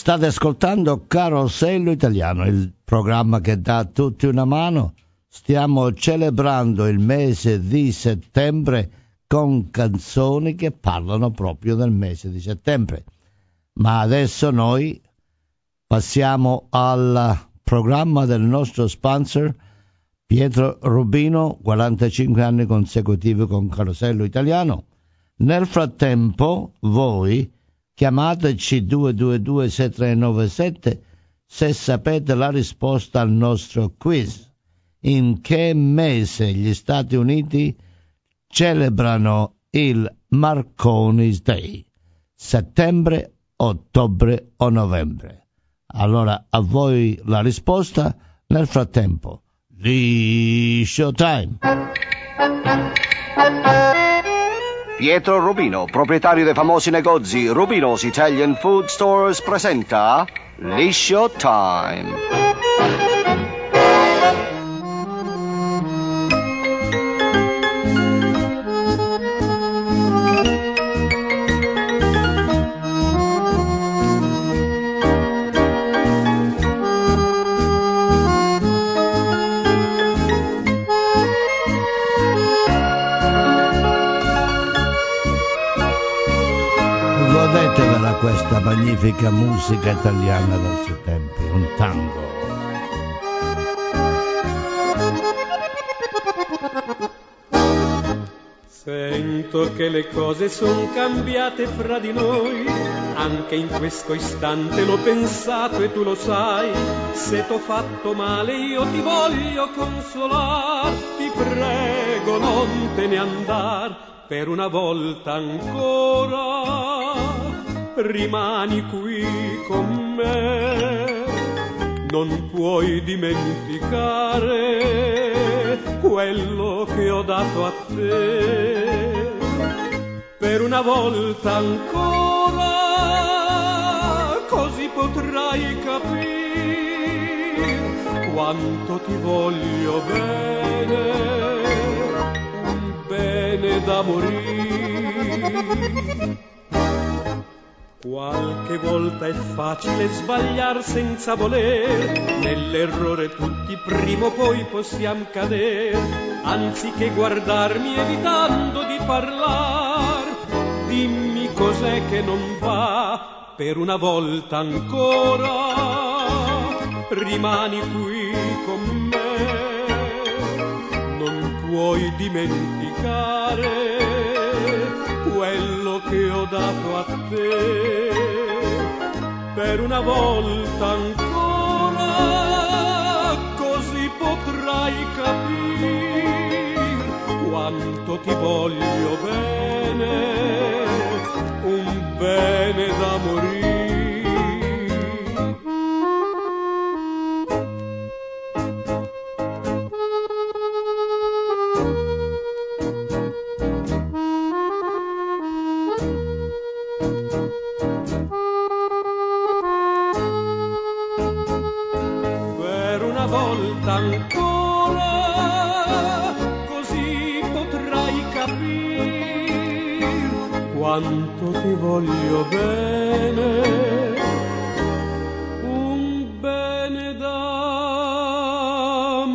State ascoltando Carosello Italiano, il programma che dà a tutti una mano. Stiamo celebrando il mese di settembre con canzoni che parlano proprio del mese di settembre. Ma adesso noi passiamo al programma del nostro sponsor Pietro Rubino, quarantacinque anni consecutivi con Carosello Italiano. Nel frattempo voi chiamateci due due due sei tre nove sette se sapete la risposta al nostro quiz. In che mese gli Stati Uniti celebrano il Marconi's Day? Settembre, ottobre o novembre? Allora a voi la risposta. Nel frattempo, di Showtime. Pietro Rubino, proprietario dei famosi negozi Rubino's Italian Food Stores, presenta Liscio Time. Godetevela questa magnifica musica italiana del suo tempo, un tango. Sento che le cose son cambiate fra di noi, anche in questo istante l'ho pensato e tu lo sai. Se t'ho fatto male io ti voglio consolar, ti prego non te ne andar. Per una volta ancora rimani qui con me, non puoi dimenticare quello che ho dato a te. Per una volta ancora così potrai capire quanto ti voglio bene, bene da morire. Qualche volta è facile sbagliar senza voler, nell'errore tutti prima o poi possiamo cadere. Anziché guardarmi evitando di parlar, dimmi cos'è che non va. Per una volta ancora rimani qui con me, non puoi dimenticare quello che ho dato a te. Per una volta ancora così potrai capire quanto ti voglio bene, un bene da morire. Ancora così potrai capire quanto ti voglio bene, un bene da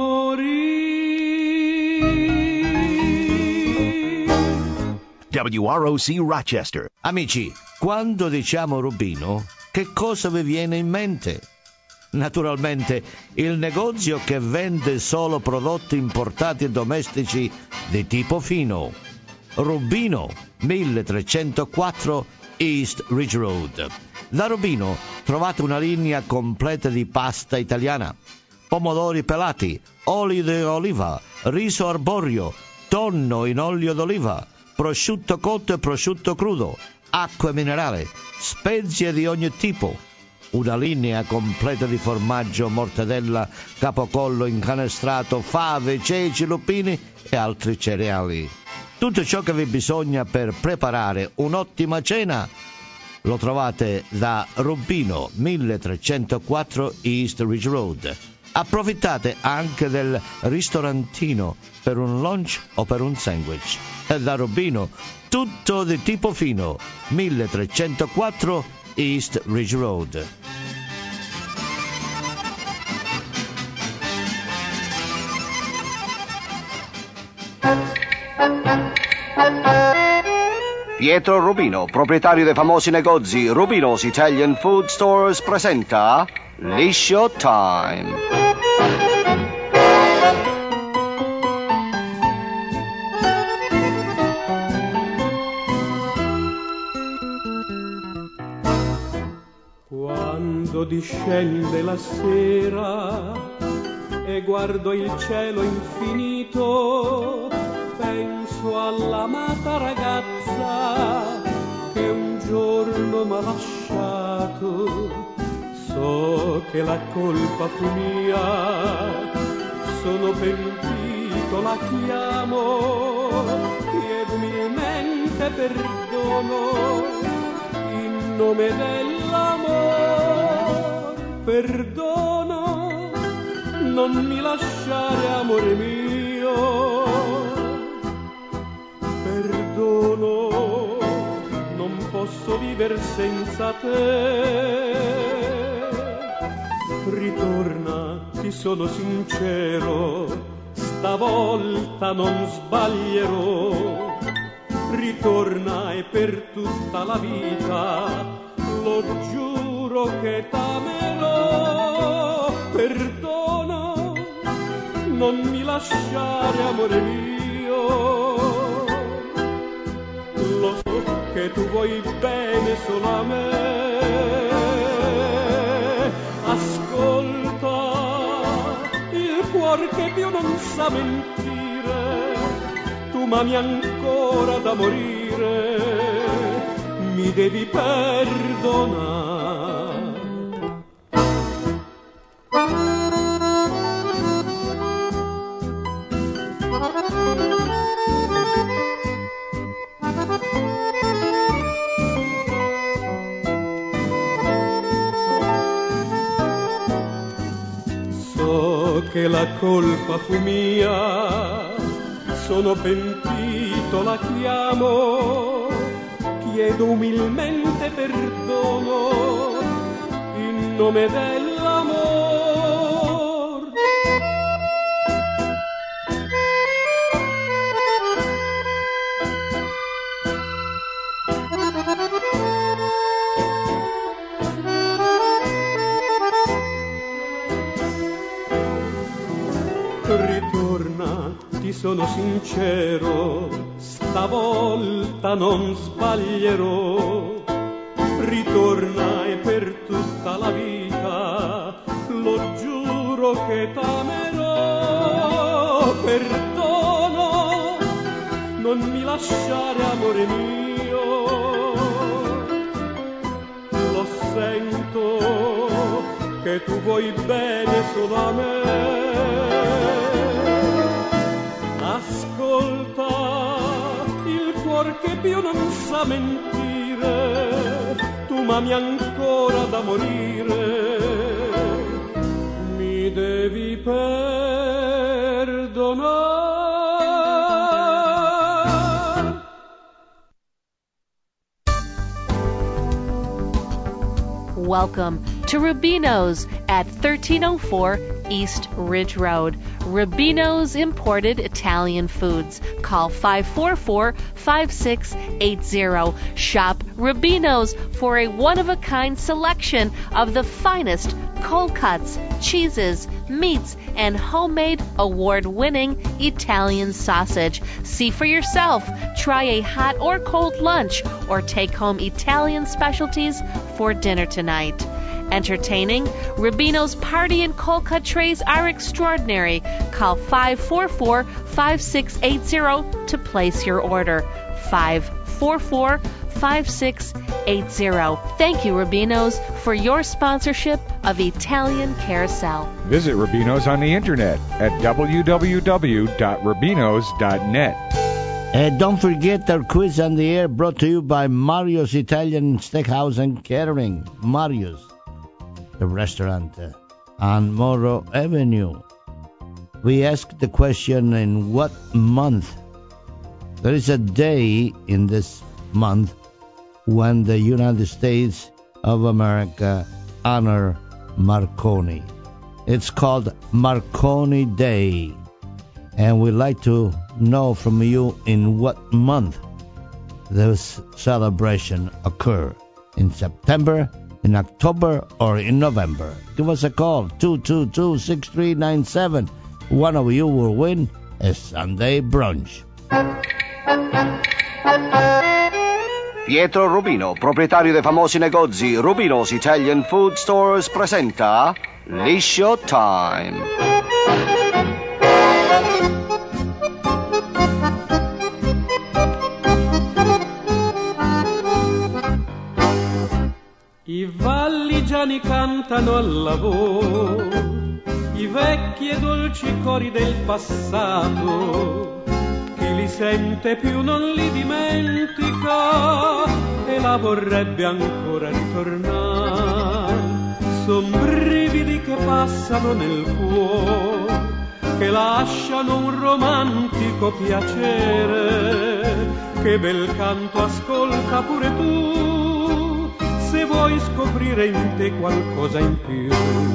morire. W R O C Rochester. Amici, quando diciamo Rubino, che cosa vi viene in mente? Naturalmente il negozio che vende solo prodotti importati e domestici di tipo fino. Rubino, milletrecentoquattro East Ridge Road. Da Rubino trovate una linea completa di pasta italiana, pomodori pelati, oli di oliva, riso arborio, tonno in olio d'oliva, prosciutto cotto e prosciutto crudo, acqua minerale, spezie di ogni tipo. Una linea completa di formaggio, mortadella, capocollo incanestrato, fave, ceci, lupini e altri cereali. Tutto ciò che vi bisogna per preparare un'ottima cena lo trovate da Rubino, milletrecentoquattro East Ridge Road. Approfittate anche del ristorantino per un lunch o per un sandwich. E da Rubino, tutto di tipo fino, milletrecentoquattro East Ridge Road. Pietro Rubino, proprietario dei famosi negozi Rubino's Italian Food Stores, presenta Liscio Time. Quando discende la sera e guardo il cielo infinito, penso all'amata ragazza che un giorno m'ha lasciato. So che la colpa fu mia, sono pentito, la chiamo, chiedo umilmente perdono in nome dell'amor. Perdono, non mi lasciare, amore mio. Perdono, non posso vivere senza te. Ritorna, ti sono sincero, stavolta non sbaglierò. Ritorna e per tutta la vita lo giuro che t'amerò. Perdono, non mi lasciare, amore mio. Lo so che tu vuoi bene solo a me. Ascolta, il cuor che più non sa mentire, tu m'ami ancora da morire, mi devi perdonare. So che la colpa fu mia, sono pentito, la chiamo, chiedo umilmente perdono in nome dell'amor. Ritorna, ti sono sincero, stavolta non sbaglierò. Ritorna e per tutta la vita lo giuro che t'amerò. Perdono, non mi lasciare, amore mio. Lo sento che tu vuoi bene solo a me. Ascolta, il cuor che più non sa mentire, tu m'ami ancora da morire, mi devi perdonare. Welcome to Rubino's at thirteen oh four East Ridge Road. Rubino's Imported Italian Foods. Call five four four, five six eight zero. Shop Rubino's for a one-of-a-kind selection of the finest cold cuts, cheeses, meats, and homemade award-winning Italian sausage. See for yourself. Try a hot or cold lunch or take home Italian specialties for dinner tonight. Entertaining, Rubino's party and cold cut trays are extraordinary. Call five four four, five six eight zero to place your order. five four four, five six eight zero. Thank you, Rubino's, for your sponsorship of Italian Carousel. Visit Rubino's on the internet at w w w dot rubinos dot net. And don't forget our quiz on the air, brought to you by Mario's Italian Steakhouse and Catering. Mario's, the restaurant uh, on Moro Avenue. We asked the question, in what month? There is a day in this month when the United States of America honor Marconi. It's called Marconi Day. And we'd like to know from you in what month this celebration occur? In September, in October, or in November? Give us a call, two two two, six three nine seven. One of you will win a Sunday brunch. Pietro Rubino, proprietario dei famosi negozi Rubino's Italian Food Stores, presenta Liscio Time. I valligiani cantano al lavoro, i vecchi e dolci cori del passato. Chi li sente più non li dimentica e la vorrebbe ancora ritornare. Son brividi che passano nel cuore, che lasciano un romantico piacere. Che bel canto, ascolta pure tu, se vuoi scoprire in te qualcosa in più.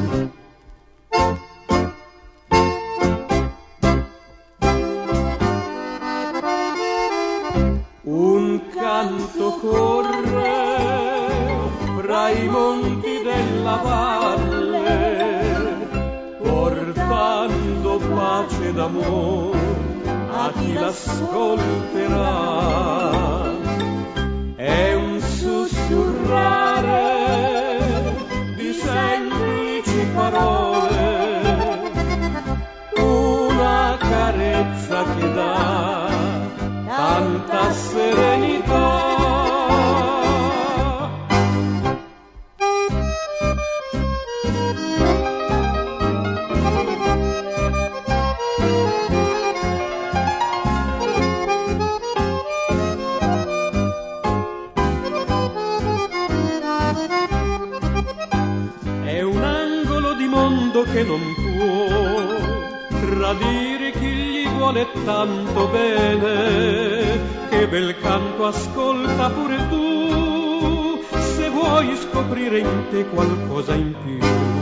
Un canto corre fra i monti della valle, portando pace d'amore a chi l'ascolterà. È un sussurrare di semplici parole, una carezza che dà tanta serenità. È un angolo di mondo che non può tradire chi gli vuole tanto bene. Che bel canto, ascolta pure tu, se vuoi scoprire in te qualcosa in più.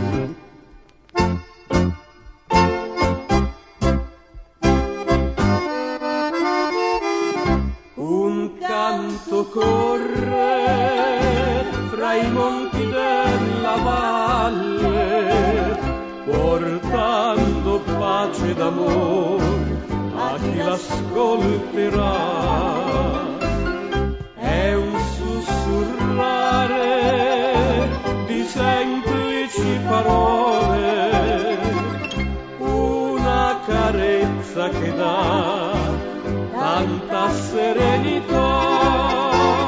Un canto corre fra i monti della valle, portando pace d'amore a chi l'ascolterà. È un sussurrare di semplici parole, una carezza che dà tanta serenità.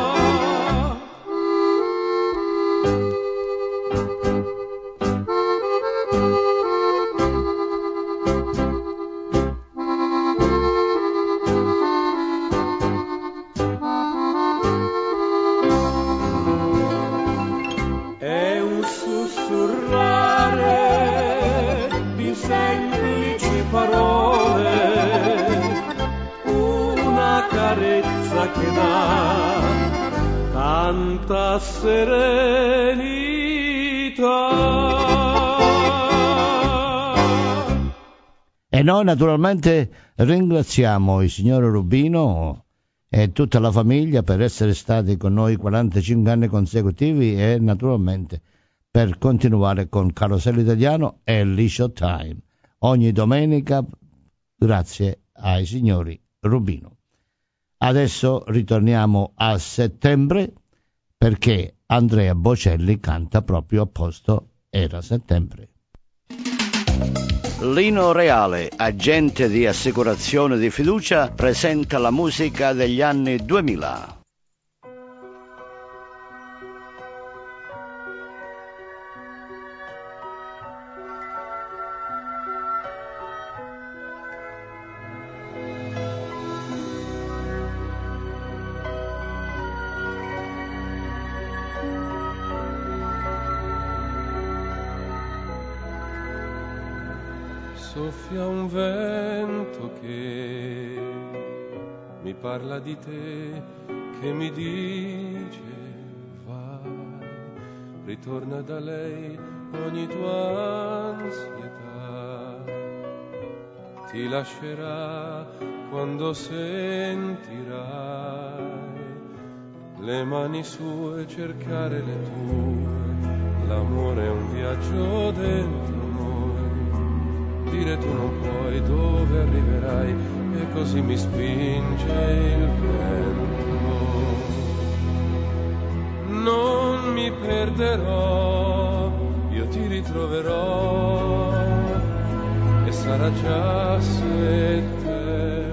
Che dà tanta serenità. E noi naturalmente ringraziamo il signor Rubino e tutta la famiglia per essere stati con noi quarantacinque anni consecutivi e naturalmente per continuare con Carosello Italiano e Liscio Time ogni domenica grazie ai signori Rubino. Adesso ritorniamo a settembre perché Andrea Bocelli canta proprio a posto Era settembre. Lino Reale, agente di assicurazione di fiducia, presenta la musica degli anni duemila. Soffia un vento che mi parla di te, che mi dice vai, ritorna da lei ogni tua ansietà, ti lascerà quando sentirai le mani sue, cercare le tue. L'amore è un viaggio dentro noi, dire tu non puoi dove arriverai, e così mi spinge il vento. Non mi perderò, io ti ritroverò, e sarà già settembre.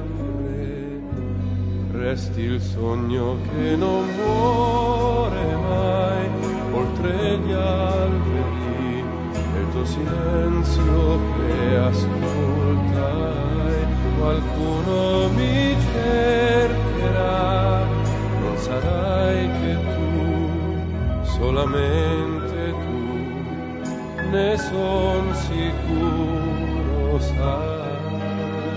Resti il sogno che non muore mai, oltre gli alberi, e il tuo silenzio che ascoltai. Qualcuno mi cercherà, non sarai che tu, solamente tu, ne son sicuro, sai.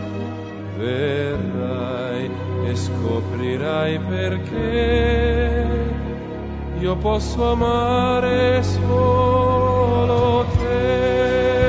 Verrai e scoprirai perché io posso amare solo te.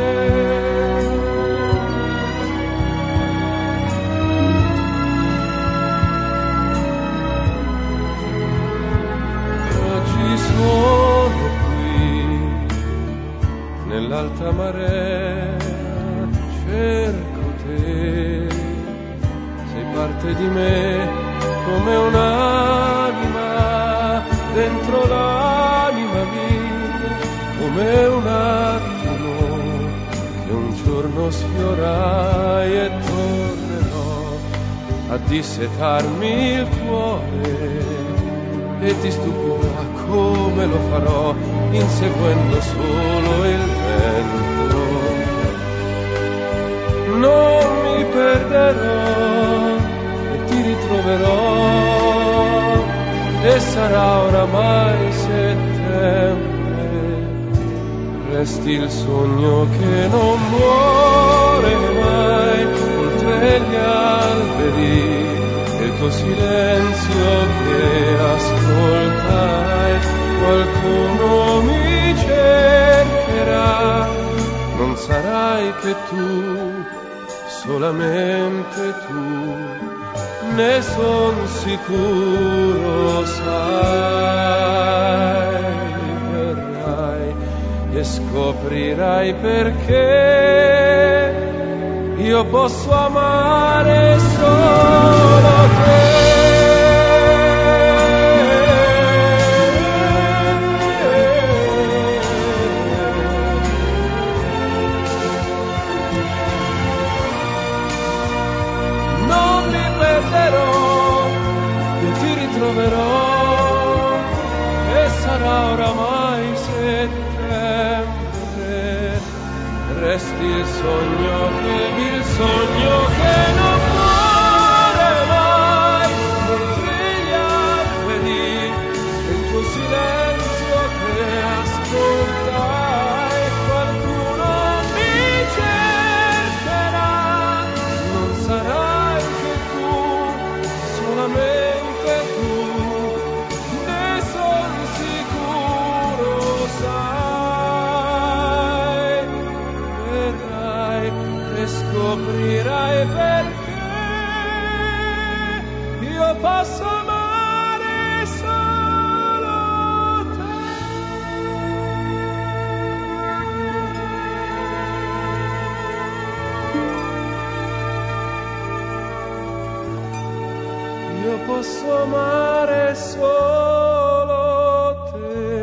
Oggi sono qui nell'alta marea, cerco te, sei parte di me come un'anima dentro l'anima mia, come un attimo che un giorno sfiorai, e tornerò a dissetarmi il cuore, e ti stupirà come lo farò inseguendo solo il vento. Non mi perderò e ti ritroverò, e sarà oramai settembre. Resti il sogno che non muore mai, oltre gli alberi, e il tuo silenzio che ascoltai. Qualcuno mi cercherà, non sarai che tu, solamente tu, ne son sicuro, sai. Verrai e scoprirai perché io posso amare solo te. E sarà oramai settembre. Resti il sogno che, il sogno che non muore mai, oltre gli alberi, e il tuo silenzio che ascoltai. Qualcuno mi cercherà, non sarai che tu, solamente tu, ne son sicuro, sai. Verrai e scoprirai perché io posso amare solo te. Io posso amare solo te.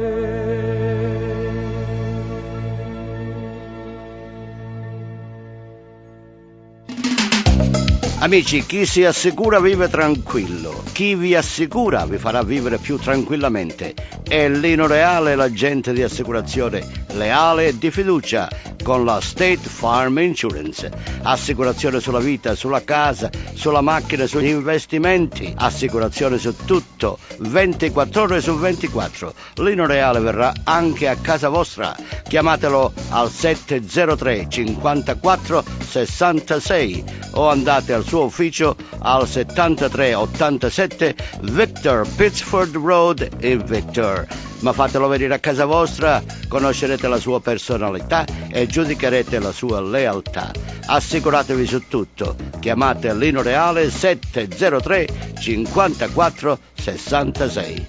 Amici, chi si assicura vive tranquillo, chi vi assicura vi farà vivere più tranquillamente. È Lino Reale, l'agente di assicurazione leale e di fiducia con la State Farm Insurance. Assicurazione sulla vita, sulla casa, sulla macchina, sugli investimenti, assicurazione su tutto, ventiquattro ore su ventiquattro. Lino Reale verrà anche a casa vostra. Chiamatelo al sette zero tre cinquantaquattro sessantasei o andate al suo ufficio al settantatré ottantasette Victor Pittsford Road in Victor. Ma fatelo venire a casa vostra, conoscerete la sua personalità e giudicherete la sua lealtà. Assicuratevi su tutto. chiamate Lino Reale sette zero tre cinquantaquattro sessantasei.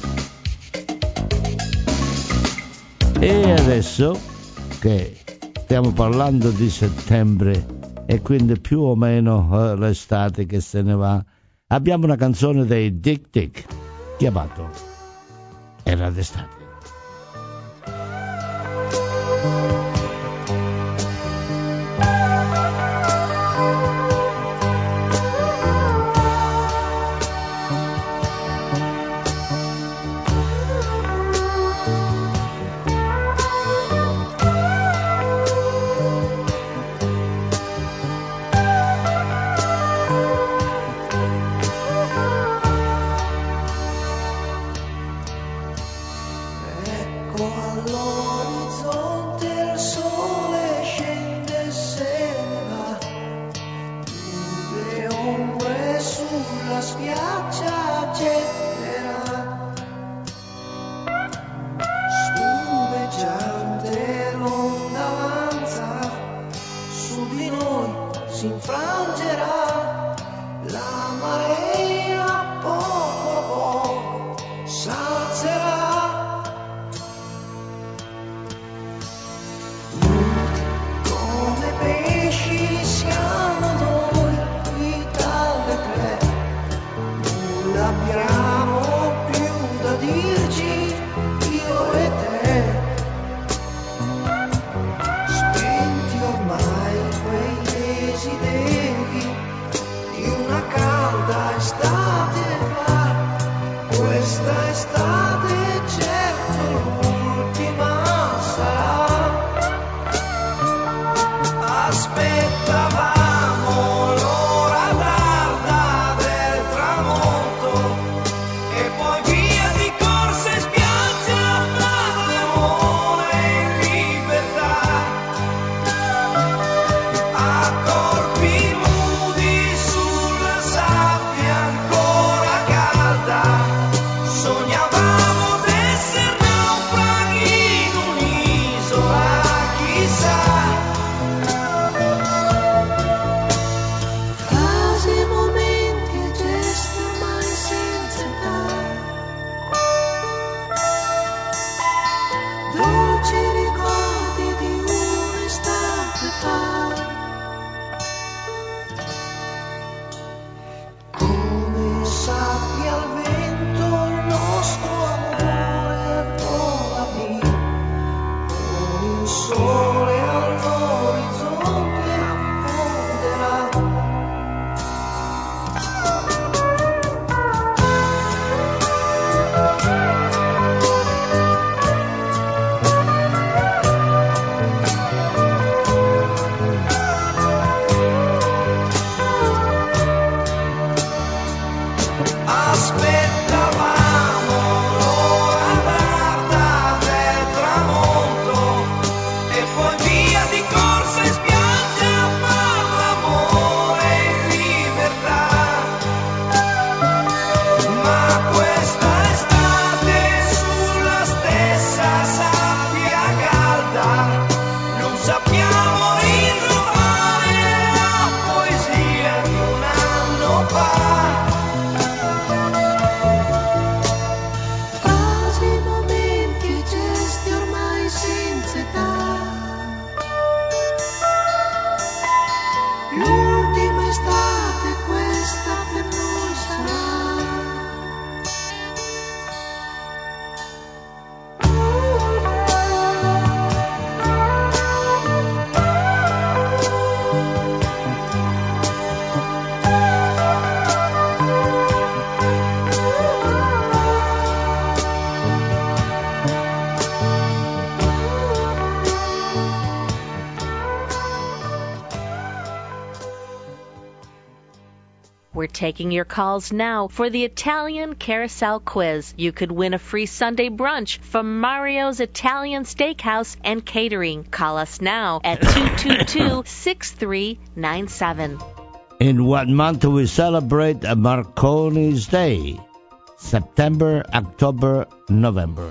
E adesso che stiamo parlando di settembre e quindi più o meno eh, l'estate che se ne va, abbiamo una canzone dei Dick Dick chiamato Era d'estate. We're taking your calls now for the Italian Carousel Quiz. You could win a free Sunday brunch from Mario's Italian Steakhouse and Catering. Call us now at two two two, six three nine seven. In what month do we celebrate Marconi's Day? September, October, November.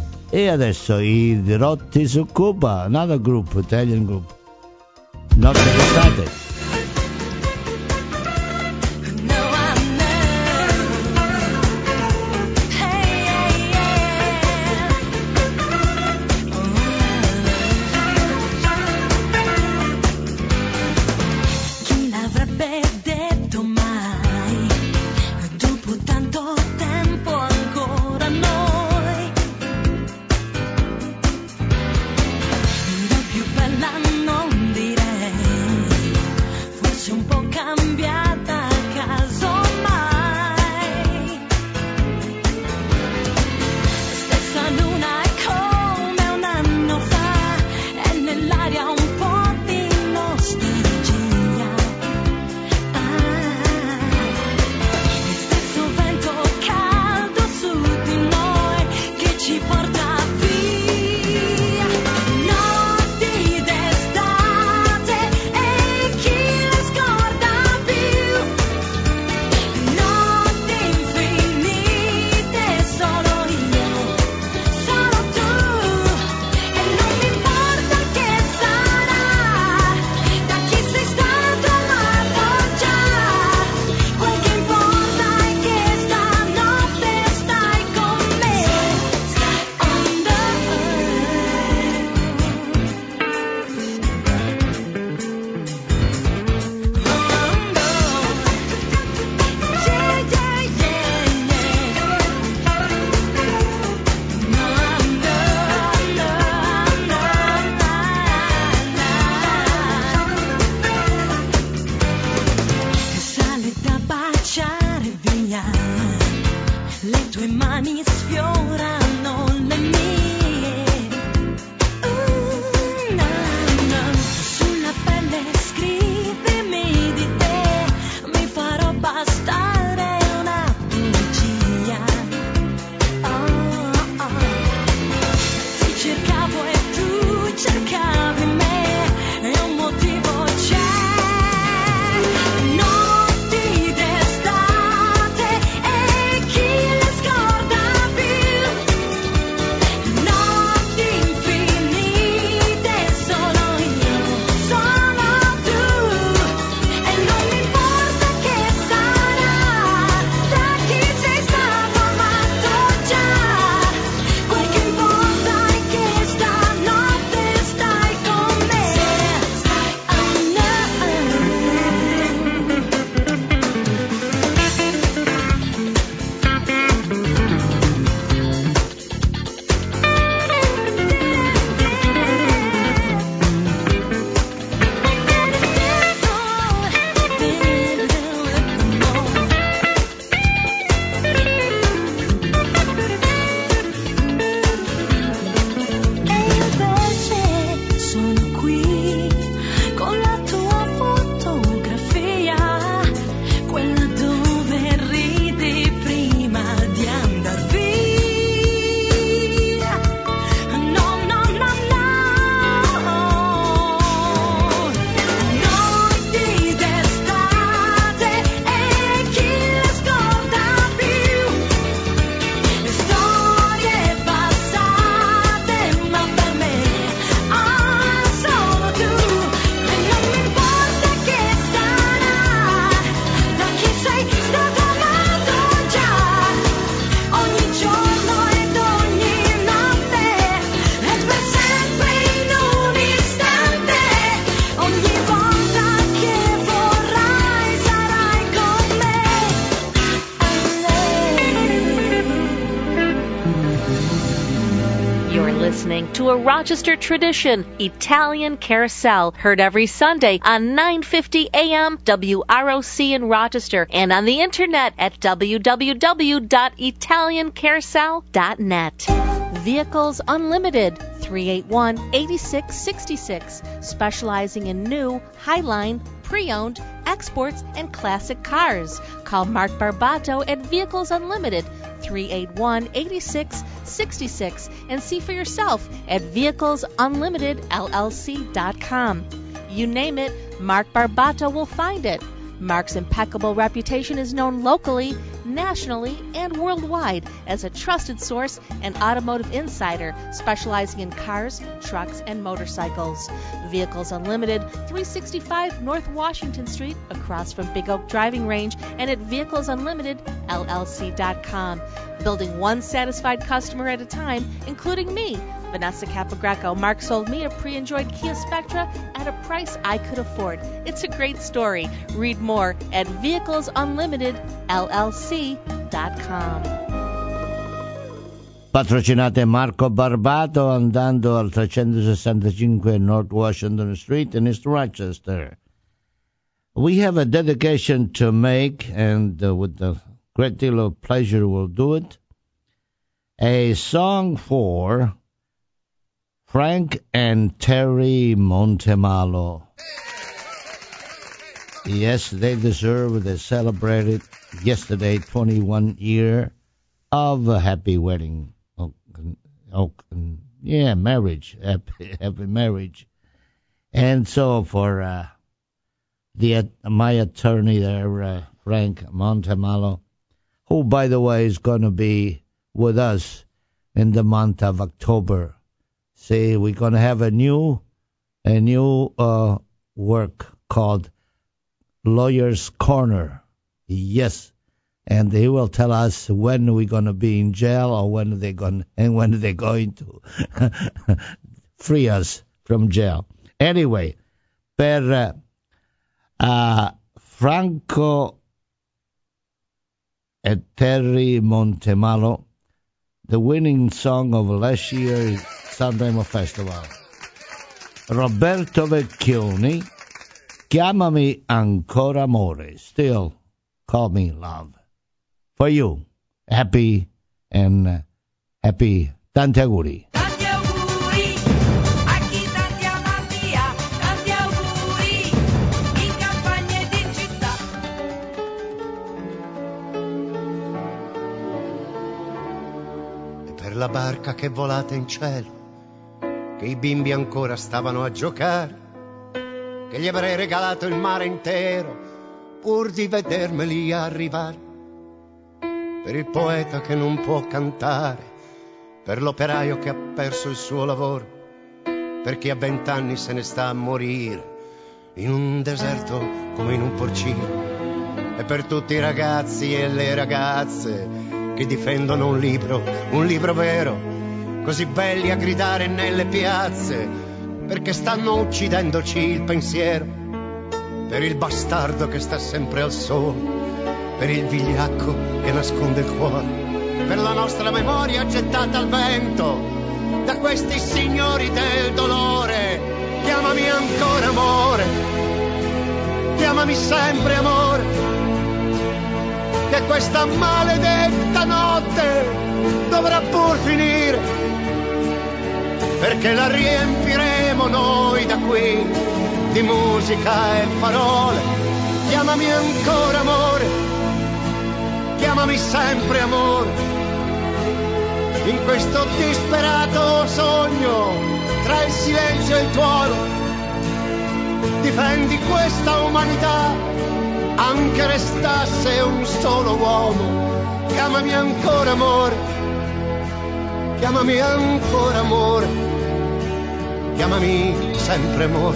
E adesso i Dirotti su Cuba, another group, Italian group. Notte d'estate. cambiata casomai. Stessa luna è come un anno fa, è nell'aria un po' di nostalgia. Ah, il stesso vento caldo su di noi che ci porta via. Notti d'estate e chi le scorda più. Notti infinite, solo io, solo tu. E non mi importa che sarà, da chi sei stato amato già. Quel che importa è che stanotte stai con me. On the sale da baciare via, le tue mani sfiorano le mie. Uh, na, na. Sulla pelle scrivimi di te, mi farò bastare una bugia. Oh, oh. Ti cercavo e tu cercavi me, e un motivo c'è. Notti d'estate e chi le scorda più. Notti infinite, solo io, solo tu. E non mi importa che sarà, da chi sei stato amato già. Quel che importa è che stanotte stai con me. Oh no. E invece sono qui con la tua fotografia, quella dove ridi prima di andar via. No, no, no, no. Notti d'estate e chi le scorda più. Storie passate, ma per me ah, solo tu. E non mi importa che sarà, da chi sei stato amato già. Ogni giorno ed ogni notte, e per sempre in un istante. Ogni volta che vorrai sarai con me. You're listening to a Rochester tradition, Italian Carousel, heard every Sunday on nine fifty A M W R O C in Rochester and on the internet at w w w dot italian carousel dot net. Vehicles Unlimited, three eight one, eight six six six, specializing in new, Highline, pre-owned, exports, and classic cars. Call Mark Barbato at Vehicles Unlimited, three eight one, eight six six six, and see for yourself at vehicles unlimited l l c dot com. You name it, Mark Barbato will find it. Mark's impeccable reputation is known locally, nationally, and worldwide as a trusted source and automotive insider specializing in cars, trucks, and motorcycles. Vehicles Unlimited, three sixty-five North Washington Street, across from Big Oak Driving Range, and at vehicles unlimited l l c dot com. Building one satisfied customer at a time, including me, Vanessa Capogreco. Mark sold me a pre-enjoyed Kia Spectra at a price I could afford. It's a great story. Read more at vehicles unlimited l l c dot com. Patrocinate Marco Barbato andando al trecentosessantacinque North Washington Street in East Rochester. we have a dedication to make, and uh, with a great deal of pleasure we'll do it. A song for Frank and Terry Montemalo. Yes, they deserve. They celebrated yesterday twenty-one year of a happy wedding. Oh, oh, yeah, marriage. Happy, happy marriage. And so for uh, the uh, my attorney there, uh, Frank Montemalo, who, by the way, is going to be with us in the month of October. See, we're going to have a new, a new uh, work called Lawyer's Corner. Yes, and he will tell us when we're going to be in jail or when they're going and when they're going to free us from jail. Anyway, per uh, uh, Franco e Terry Montemalo, the winning song of last year's Sanremo Festival. Roberto Vecchioni, Chiamami ancora amore, still call me love. For you, happy and uh, happy, tanti auguri. Tanti auguri a chi tanti amanti ha, tanti auguri in campagna ed in città. E per la barca che volata in cielo, che i bimbi ancora stavano a giocare, che gli avrei regalato il mare intero pur di vedermeli arrivare. Per il poeta che non può cantare, per l'operaio che ha perso il suo lavoro, per chi a vent'anni se ne sta a morire in un deserto come in un porcino, e per tutti i ragazzi e le ragazze che difendono un libro, un libro vero, così belli a gridare nelle piazze, perché stanno uccidendoci il pensiero, per il bastardo che sta sempre al sole, per il vigliacco che nasconde il cuore, per la nostra memoria gettata al vento da questi signori del dolore. Chiamami ancora amore, chiamami sempre amore, che questa maledetta notte dovrà pur finire, perché la riempiremo noi da qui di musica e parole. Chiamami ancora amore, chiamami sempre amore, in questo disperato sogno tra il silenzio e il tuono. Difendi questa umanità, anche restasse un solo uomo. Chiamami ancora amore, chiamami ancora amore, chiamami sempre amore,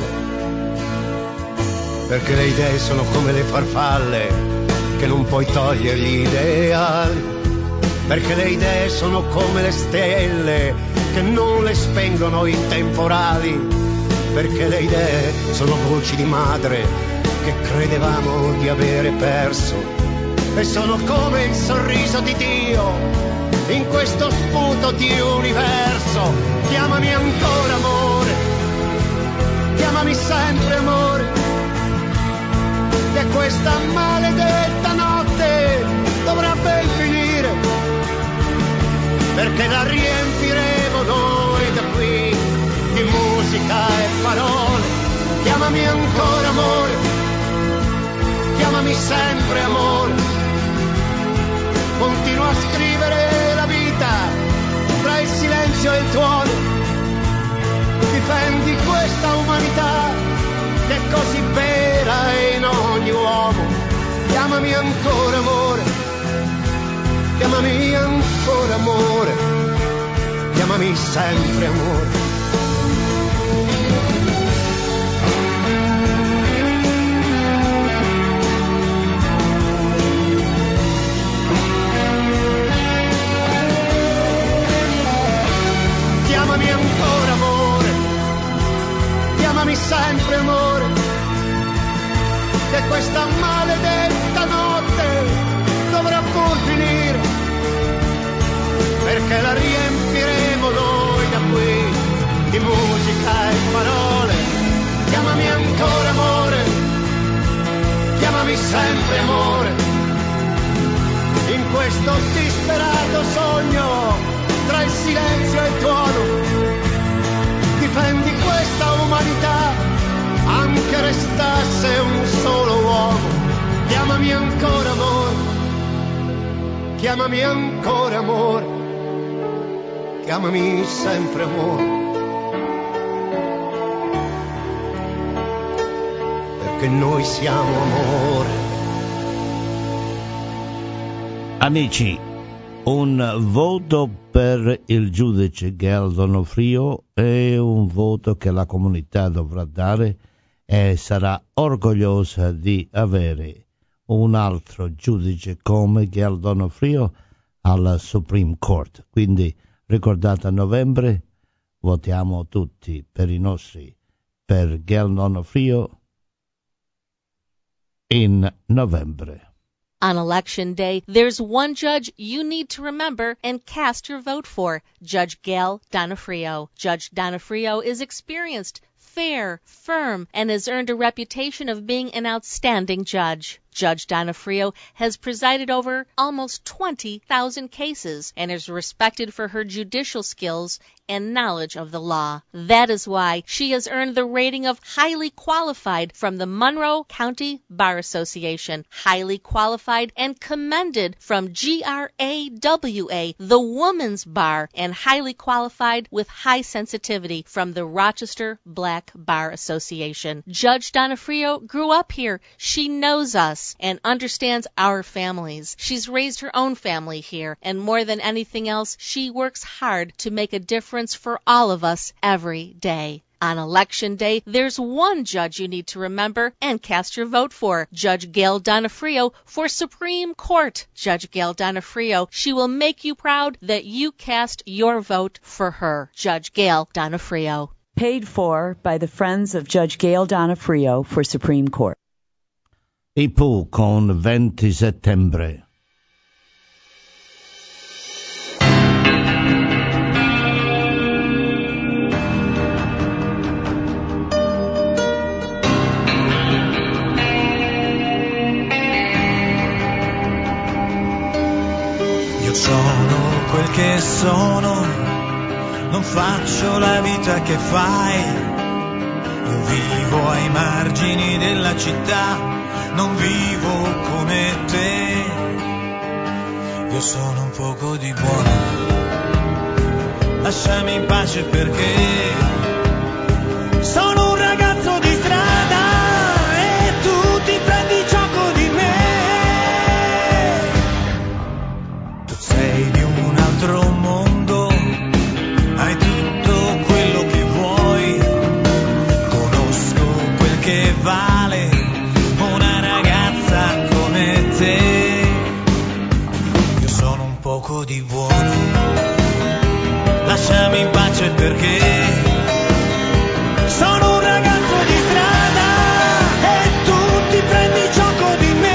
perché le idee sono come le farfalle che non puoi togliere gli ideali, perché le idee sono come le stelle che non le spengono i temporali, perché le idee sono voci di madre che credevamo di avere perso, e sono come il sorriso di Dio in questo sputo di universo. Chiamami ancora amore, chiamami sempre amore, che questa maledetta notte dovrà ben finire, perché la riempiremo noi da qui di musica e parole. Chiamami ancora amore, chiamami sempre amore, continua a scrivere la vita tra il silenzio e il tuono. Difendi questa umanità che è così vera in ogni uomo. Chiamami ancora amore, chiamami ancora amore, chiamami sempre amore. Chiamami ancora amore, chiamami sempre amore, che questa maledetta notte dovrà pur finire, perché la riempiremo noi da qui chiamami sempre amore. In questo disperato sogno, tra il silenzio e il tuono, difendi questa umanità, anche restasse un solo uomo. Chiamami ancora amore, chiamami ancora amore, chiamami sempre amore. Perché noi siamo amore. Amici, un voto per il giudice Gail Donofrio è un voto che la comunità dovrà dare e sarà orgogliosa di avere un altro giudice come Gail Donofrio alla Supreme Court. Quindi ricordate, a novembre votiamo tutti per i nostri, per Gail Donofrio in novembre. On Election Day, there's one judge you need to remember and cast your vote for, Judge Gail Donofrio. Judge Donofrio is experienced, fair, firm, and has earned a reputation of being an outstanding judge. Judge Donofrio has presided over almost twenty thousand cases and is respected for her judicial skills and knowledge of the law. That is why she has earned the rating of highly qualified from the Monroe County Bar Association, highly qualified and commended from G R A W A, the Woman's Bar, and highly qualified with high sensitivity from the Rochester Black Bar Association. Judge Donofrio grew up here. She knows us and understands our families. She's raised her own family here, and more than anything else, she works hard to make a difference for all of us every day. On Election Day, there's one judge you need to remember and cast your vote for, Judge Gail Donofrio for Supreme Court. Judge Gail Donofrio, she will make you proud that you cast your vote for her. Judge Gail Donofrio. Paid for by the Friends of Judge Gail Donofrio for Supreme Court. I Pooh con venti settembre. Io sono quel che sono, non faccio la vita che fai. Io vivo ai margini della città, non vivo come te. Io sono un poco di buono, lasciami in pace perché sono un ragazzo di strada e tu ti prendi gioco di me. Tu sei di un altro mondo, hai tutto quello che vuoi, conosco quel che vale una ragazza come te. Io sono un poco di buono, lasciami in pace perché sono un ragazzo di strada e tu ti prendi gioco di me.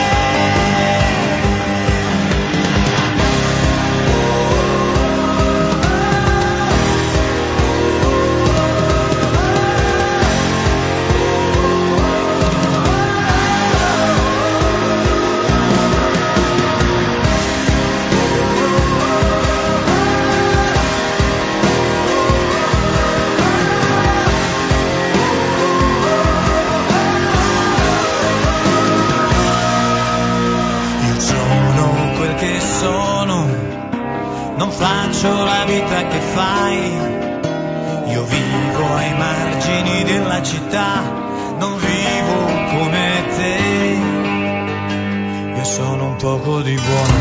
Non faccio la vita che fai, io vivo ai margini della città, non vivo come te. Io sono un poco di buono,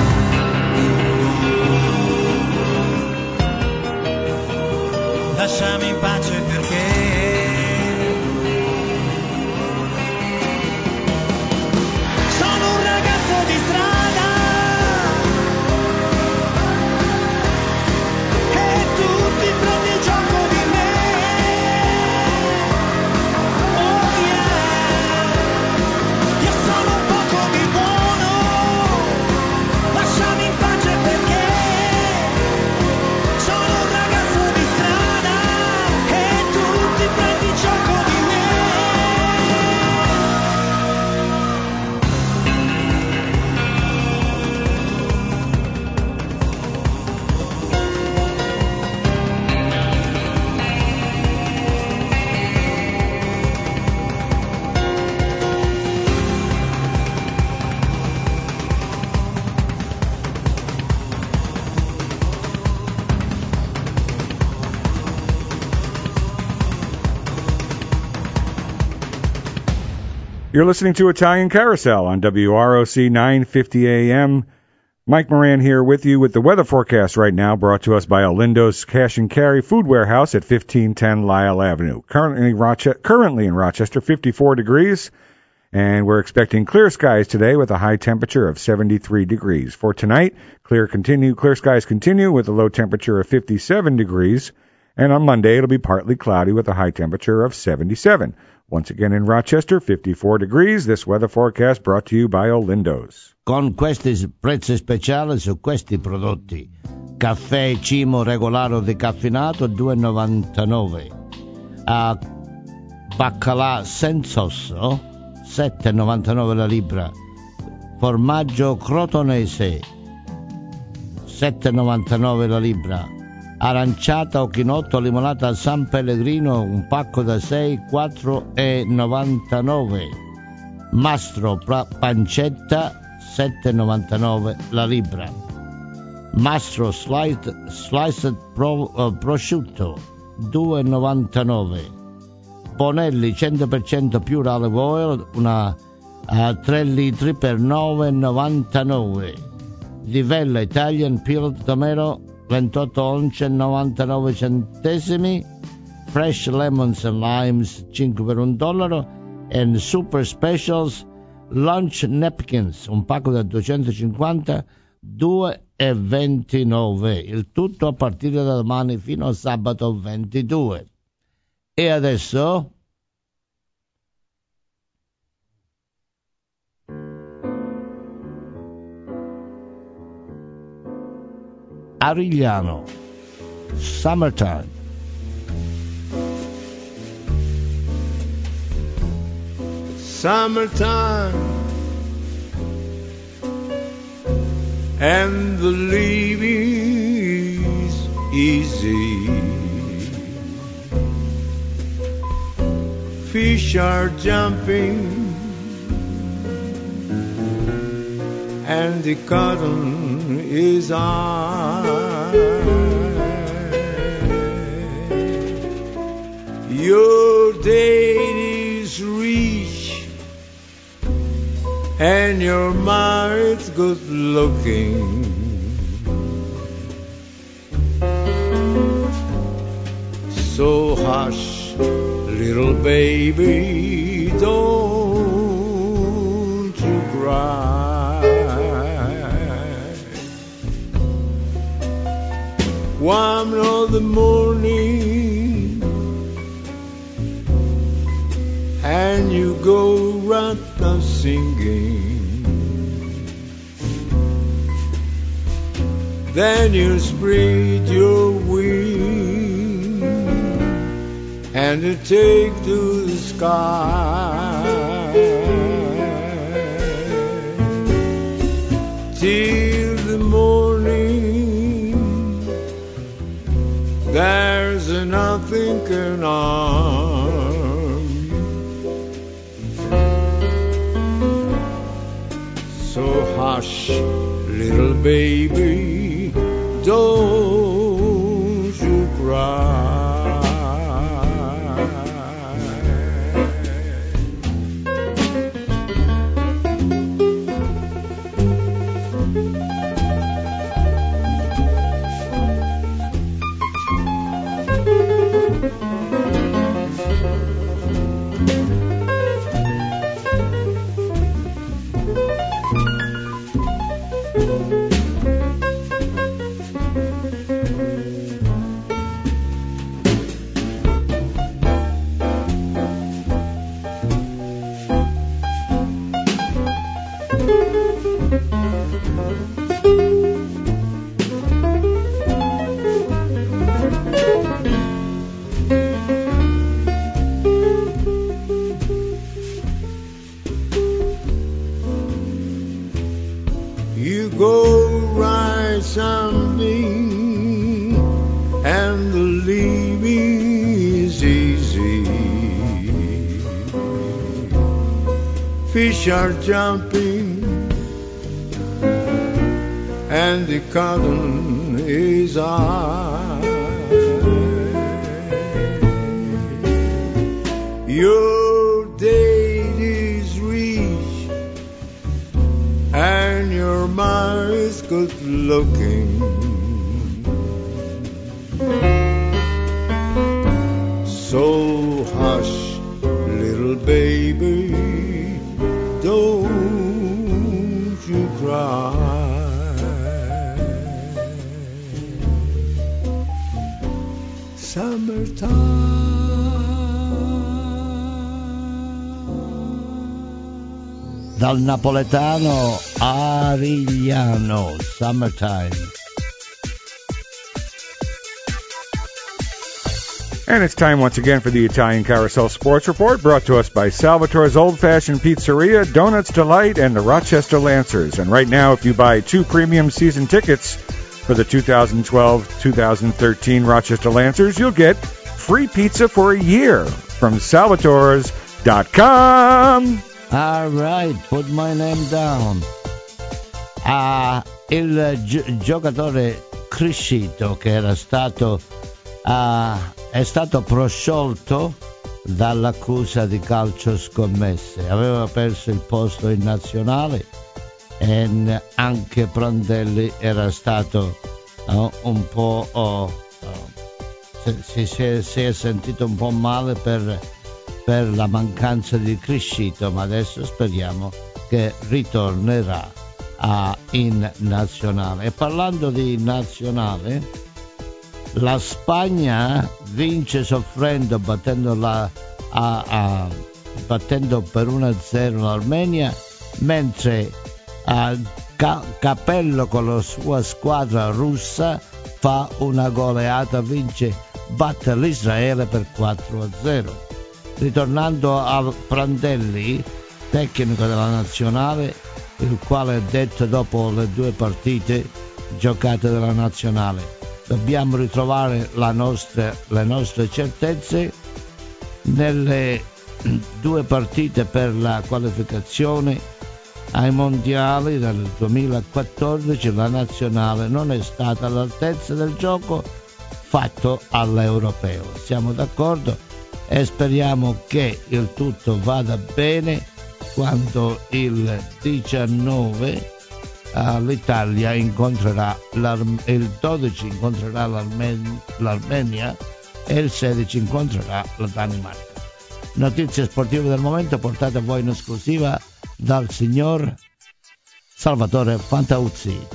lasciami in pace perché sono un ragazzo di strada. Tutti You're listening to Italian Carousel on W R O C nine fifty A M. Mike Moran here with you with the weather forecast right now, brought to us by Olindo's Cash and Carry Food Warehouse at fifteen ten Lyle Avenue. Currently, Roche- currently in Rochester, fifty-four degrees, and we're expecting clear skies today with a high temperature of seventy-three degrees. For tonight, clear continue, clear skies continue with a low temperature of fifty-seven degrees, and on Monday it'll be partly cloudy with a high temperature of seventy-seven. Once again in Rochester, fifty-four degrees. This weather forecast brought to you by Olindo's. Con questi prezzi speciali su questi prodotti. Caffè Cimo regolare decaffeinato due e novantanove. A baccalà senza osso sette e novantanove la libra. Formaggio crotonese sette e novantanove la libra. Aranciata o chinotto limonata San Pellegrino, un pacco da sei, quattro e novantanove. Mastro pancetta sette e novantanove la libra. Mastro sliced, sliced pro, uh, prosciutto due e novantanove. Bonelli cento per cento pure olive oil, una uh, tre litri per nove e novantanove. Livella Italian peeled tomato ventotto once e novantanove centesimi. Fresh lemons and limes cinque per un dollaro. And super specials lunch napkins, un pacco da duecentocinquanta, due e ventinove. Il tutto a partire da domani fino a sabato ventidue. E adesso Arigliano, Summertime. Summertime and the leaving's easy. Fish are jumping and the cotton is high. Your date is reached and your mind's good looking. So hush, little baby, don't you cry. Warm of the morning and you go right now singing. Then you spread your wings and you take to the sky till the morning. There's nothing can harm you. So hush, little baby, don't you cry. You go right something and the leaving is easy. Fish are jumping and the cotton is high. Your date is Irma is good looking. So hush, little baby, don't you cry. Summertime. Dal napoletano Arigliano, Summertime. And it's time once again for the Italian Carousel Sports Report, brought to us by Salvatore's Old Fashioned Pizzeria, Donuts Delight, and the Rochester Lancers. And right now, if you buy two premium season tickets for the two thousand twelve two thousand thirteen Rochester Lancers, you'll get free pizza for a year from salvatores dot com. All right, put my name down. Uh, il gi- giocatore Criscito, che era stato uh, è stato prosciolto dall'accusa di calcio scommesse. Aveva perso il posto in nazionale e anche Prandelli era stato uh, un po' uh, uh, si, si, si è sentito un po' male per per la mancanza di Criscito, ma adesso speriamo che ritornerà a, in nazionale. E parlando di nazionale, la Spagna vince soffrendo, battendo, la, a, a, battendo per uno a zero l'Armenia, mentre a Ca- Capello con la sua squadra russa fa una goleata, vince, batte l'Israele per quattro a zero. Ritornando a Prandelli, tecnico della nazionale, il quale ha detto dopo le due partite giocate dalla nazionale: dobbiamo ritrovare la nostra, le nostre certezze nelle due partite per la qualificazione ai mondiali del duemilaquattordici. La nazionale non è stata all'altezza del gioco fatto all'europeo. Siamo d'accordo e speriamo che il tutto vada bene quando il diciannove uh, l'Italia incontrerà il dodici incontrerà l'Armen- l'Armenia e il sedici incontrerà la Danimarca. Notizie sportive del momento portate a voi in esclusiva dal signor Salvatore Fantauzzi.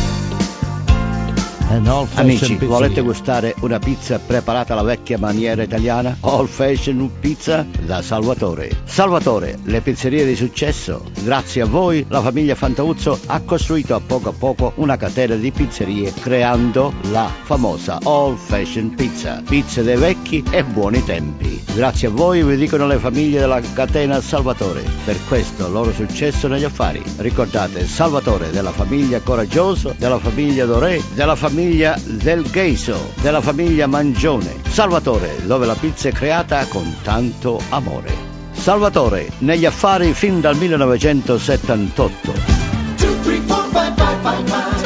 Amici, volete gustare una pizza preparata alla vecchia maniera italiana? Old Fashioned Pizza da Salvatore. Salvatore, le pizzerie di successo. Grazie a voi la famiglia Fantauzzo ha costruito a poco a poco una catena di pizzerie, creando la famosa Old Fashioned Pizza. Pizze dei vecchi e buoni tempi. Grazie a voi, vi dicono le famiglie della catena Salvatore, per questo loro successo negli affari. Ricordate, Salvatore della famiglia Coraggioso, della famiglia Doré, della famiglia del Gheiso, della famiglia Mangione. Salvatore, dove la pizza è creata con tanto amore. Salvatore, negli affari fin dal millenovecentosettantotto. two, three, four, five, five, five, five.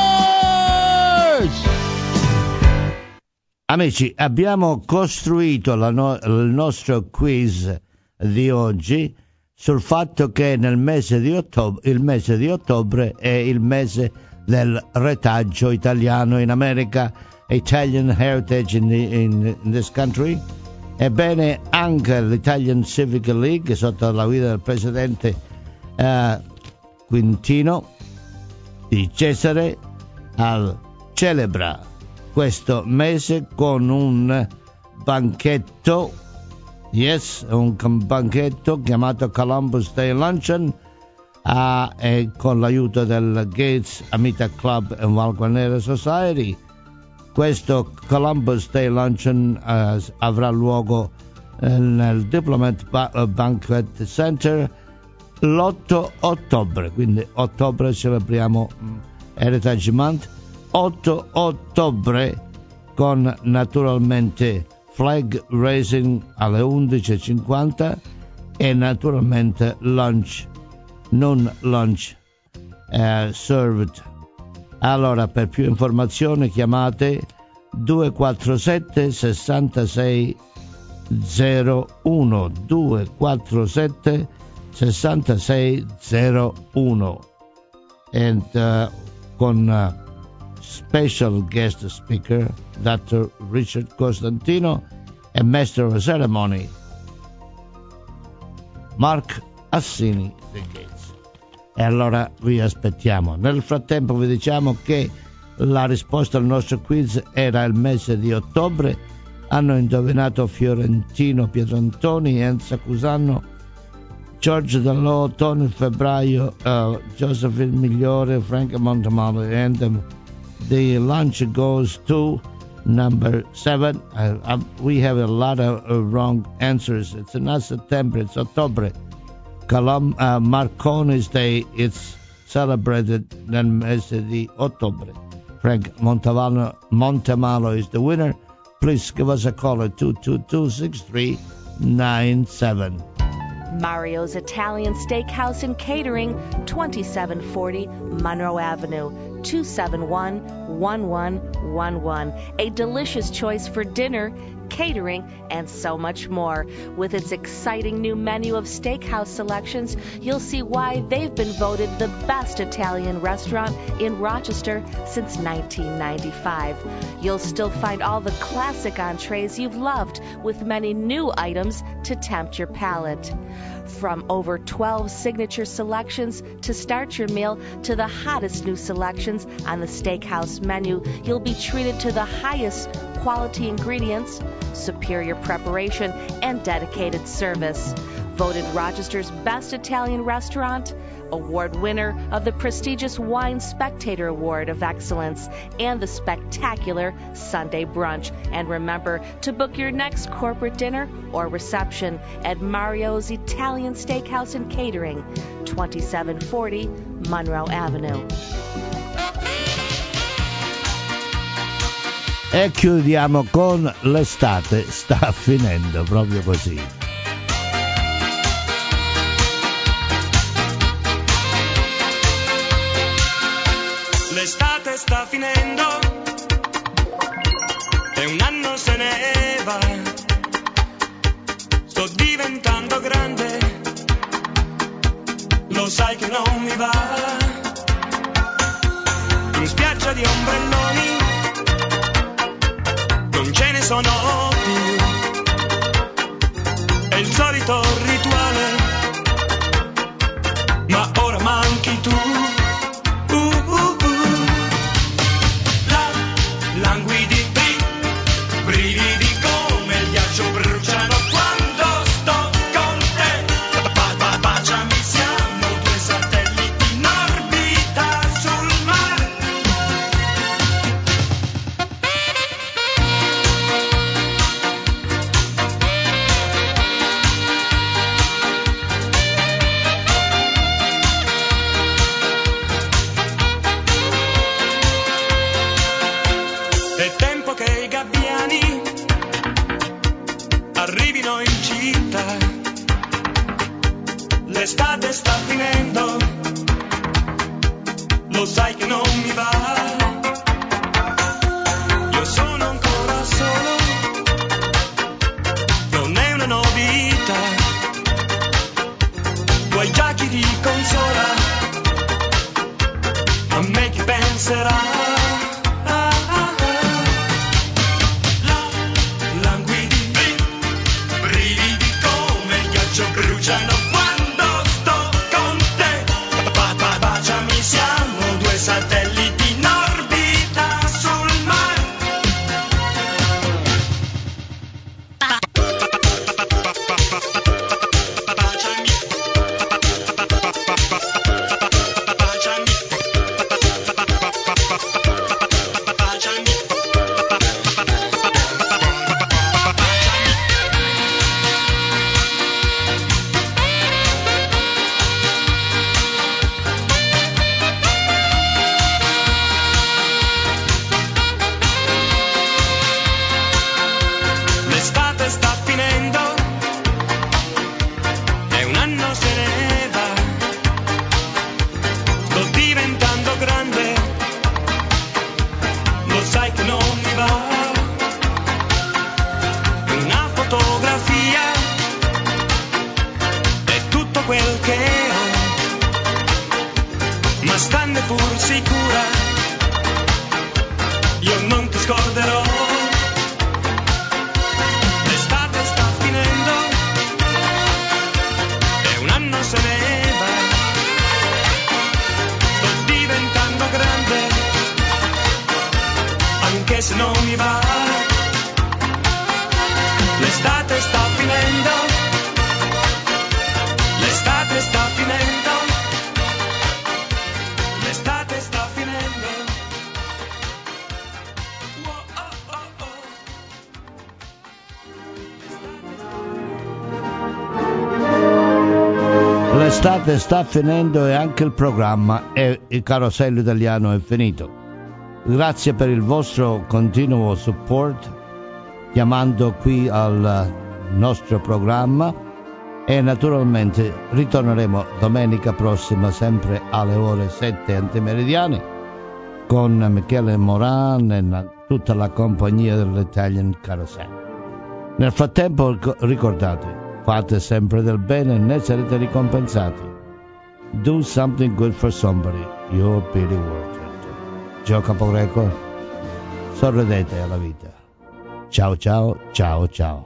Amici, abbiamo costruito la no- il nostro quiz di oggi sul fatto che nel mese di ottobre, il mese di ottobre è il mese del retaggio italiano in America, Italian Heritage in, the, in, in this country. Ebbene, anche l'Italian Civic League, sotto la guida del presidente uh, Quintino di Cesare, al, celebra questo mese con un banchetto, yes, un banchetto chiamato Columbus Day Luncheon, Uh, e con l'aiuto del Gates Amita Club e Valguanera Society. Questo Columbus Day Luncheon uh, avrà luogo uh, nel Diplomat ba- uh, Banquet Center l'otto ottobre, quindi ottobre celebriamo um, Heritage Month, otto ottobre, con naturalmente flag raising alle undici e cinquanta e naturalmente lunch, non lunch uh, served. Allora, per più informazioni chiamate due quattro sette sei sei zero uno, due quattro sette sei sei zero uno. and uh, con uh, special guest speaker Doctor Richard Costantino e Master of Ceremony Mark Assini The Gates. E allora vi aspettiamo. Nel frattempo vi diciamo che la risposta al nostro quiz era il mese di ottobre. Hanno indovinato Fiorentino Pietrantoni, Enza Cusano, George Dallò, Tony Febbraio, uh, Josephine Migliore, Frank Montemalo, and um, the lunch goes to number seven. Uh, uh, we have a lot of uh, wrong answers. It's not September, it's October. Colum- uh, Marconi's Day, it's celebrated nel mese di ottobre. Frank Montemalo, Montemalo is the winner. Please give us a call at two two two, six three nine seven. Mario's Italian Steakhouse and Catering, twenty-seven forty Monroe Avenue, two seven one, one one one one. A delicious choice for dinner, catering, and so much more. With its exciting new menu of steakhouse selections, you'll see why they've been voted the best Italian restaurant in Rochester since nineteen ninety-five. You'll still find all the classic entrees you've loved, with many new items to tempt your palate. From over twelve signature selections to start your meal to the hottest new selections on the steakhouse menu, you'll be treated to the highest quality ingredients, superior preparation, and dedicated service. Voted Rochester's best Italian restaurant, award winner of the prestigious Wine Spectator Award of Excellence and the spectacular Sunday Brunch. And remember to book your next corporate dinner or reception at Mario's Italian Steakhouse and Catering, twenty-seven forty Monroe Avenue. E chiudiamo con l'estate sta finendo, proprio così. L'estate sta finendo e un anno se ne va. Sto diventando grande, lo sai che non mi va. In spiaggia di ombrelloni non ce ne sono più. È il solito rituale, ma ora manchi tu. Languidi, brividi come il ghiaccio bruciano quando sto con te. Ba- ba- baciami, siamo due satelliti in orbita sul mare. È tempo che i gabbiani arrivino in città. L'estate sta finendo, lo sai che non mi va. Io sono ancora solo, non è una novità. Vuoi giochi di consola, a me chi penserà? Bruciano quando sto con te. Ba- ba- baciami, siamo due satelliti in orbita sul mare. Baciami, baciami, baciami. ma stanne pur sicura, io non ti scorderò. L'estate sta finendo e un anno se ne va, sto diventando grande anche se non mi va. L'estate sta finendo, l'estate sta finendo, l'estate sta finendo. Oh, oh, oh, oh. L'estate sta finendo e anche il programma e il carosello italiano è finito. Grazie per il vostro continuo support chiamando qui al nostro programma e naturalmente ritorneremo domenica prossima sempre alle ore sette antimeridiane con Michele Moran e la, tutta la compagnia dell'Italian Carousel. Nel frattempo ricordate, fate sempre del bene e ne sarete ricompensati. Do something good for somebody, you're pretty worth it. Joe Capogreco, sorridete alla vita. Ciao ciao, ciao ciao.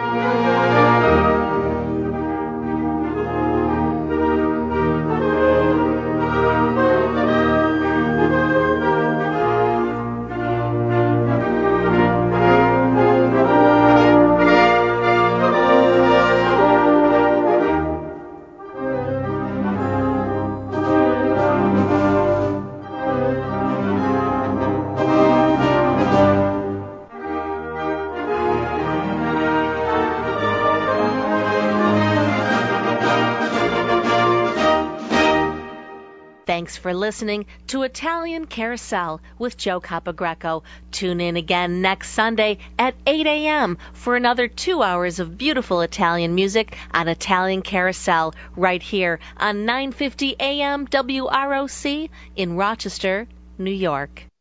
Thanks for listening to Italian Carousel with Joe Capogreco. Tune in again next Sunday at eight a.m. for another two hours of beautiful Italian music on Italian Carousel right here on nine fifty a.m. W R O C in Rochester, New York.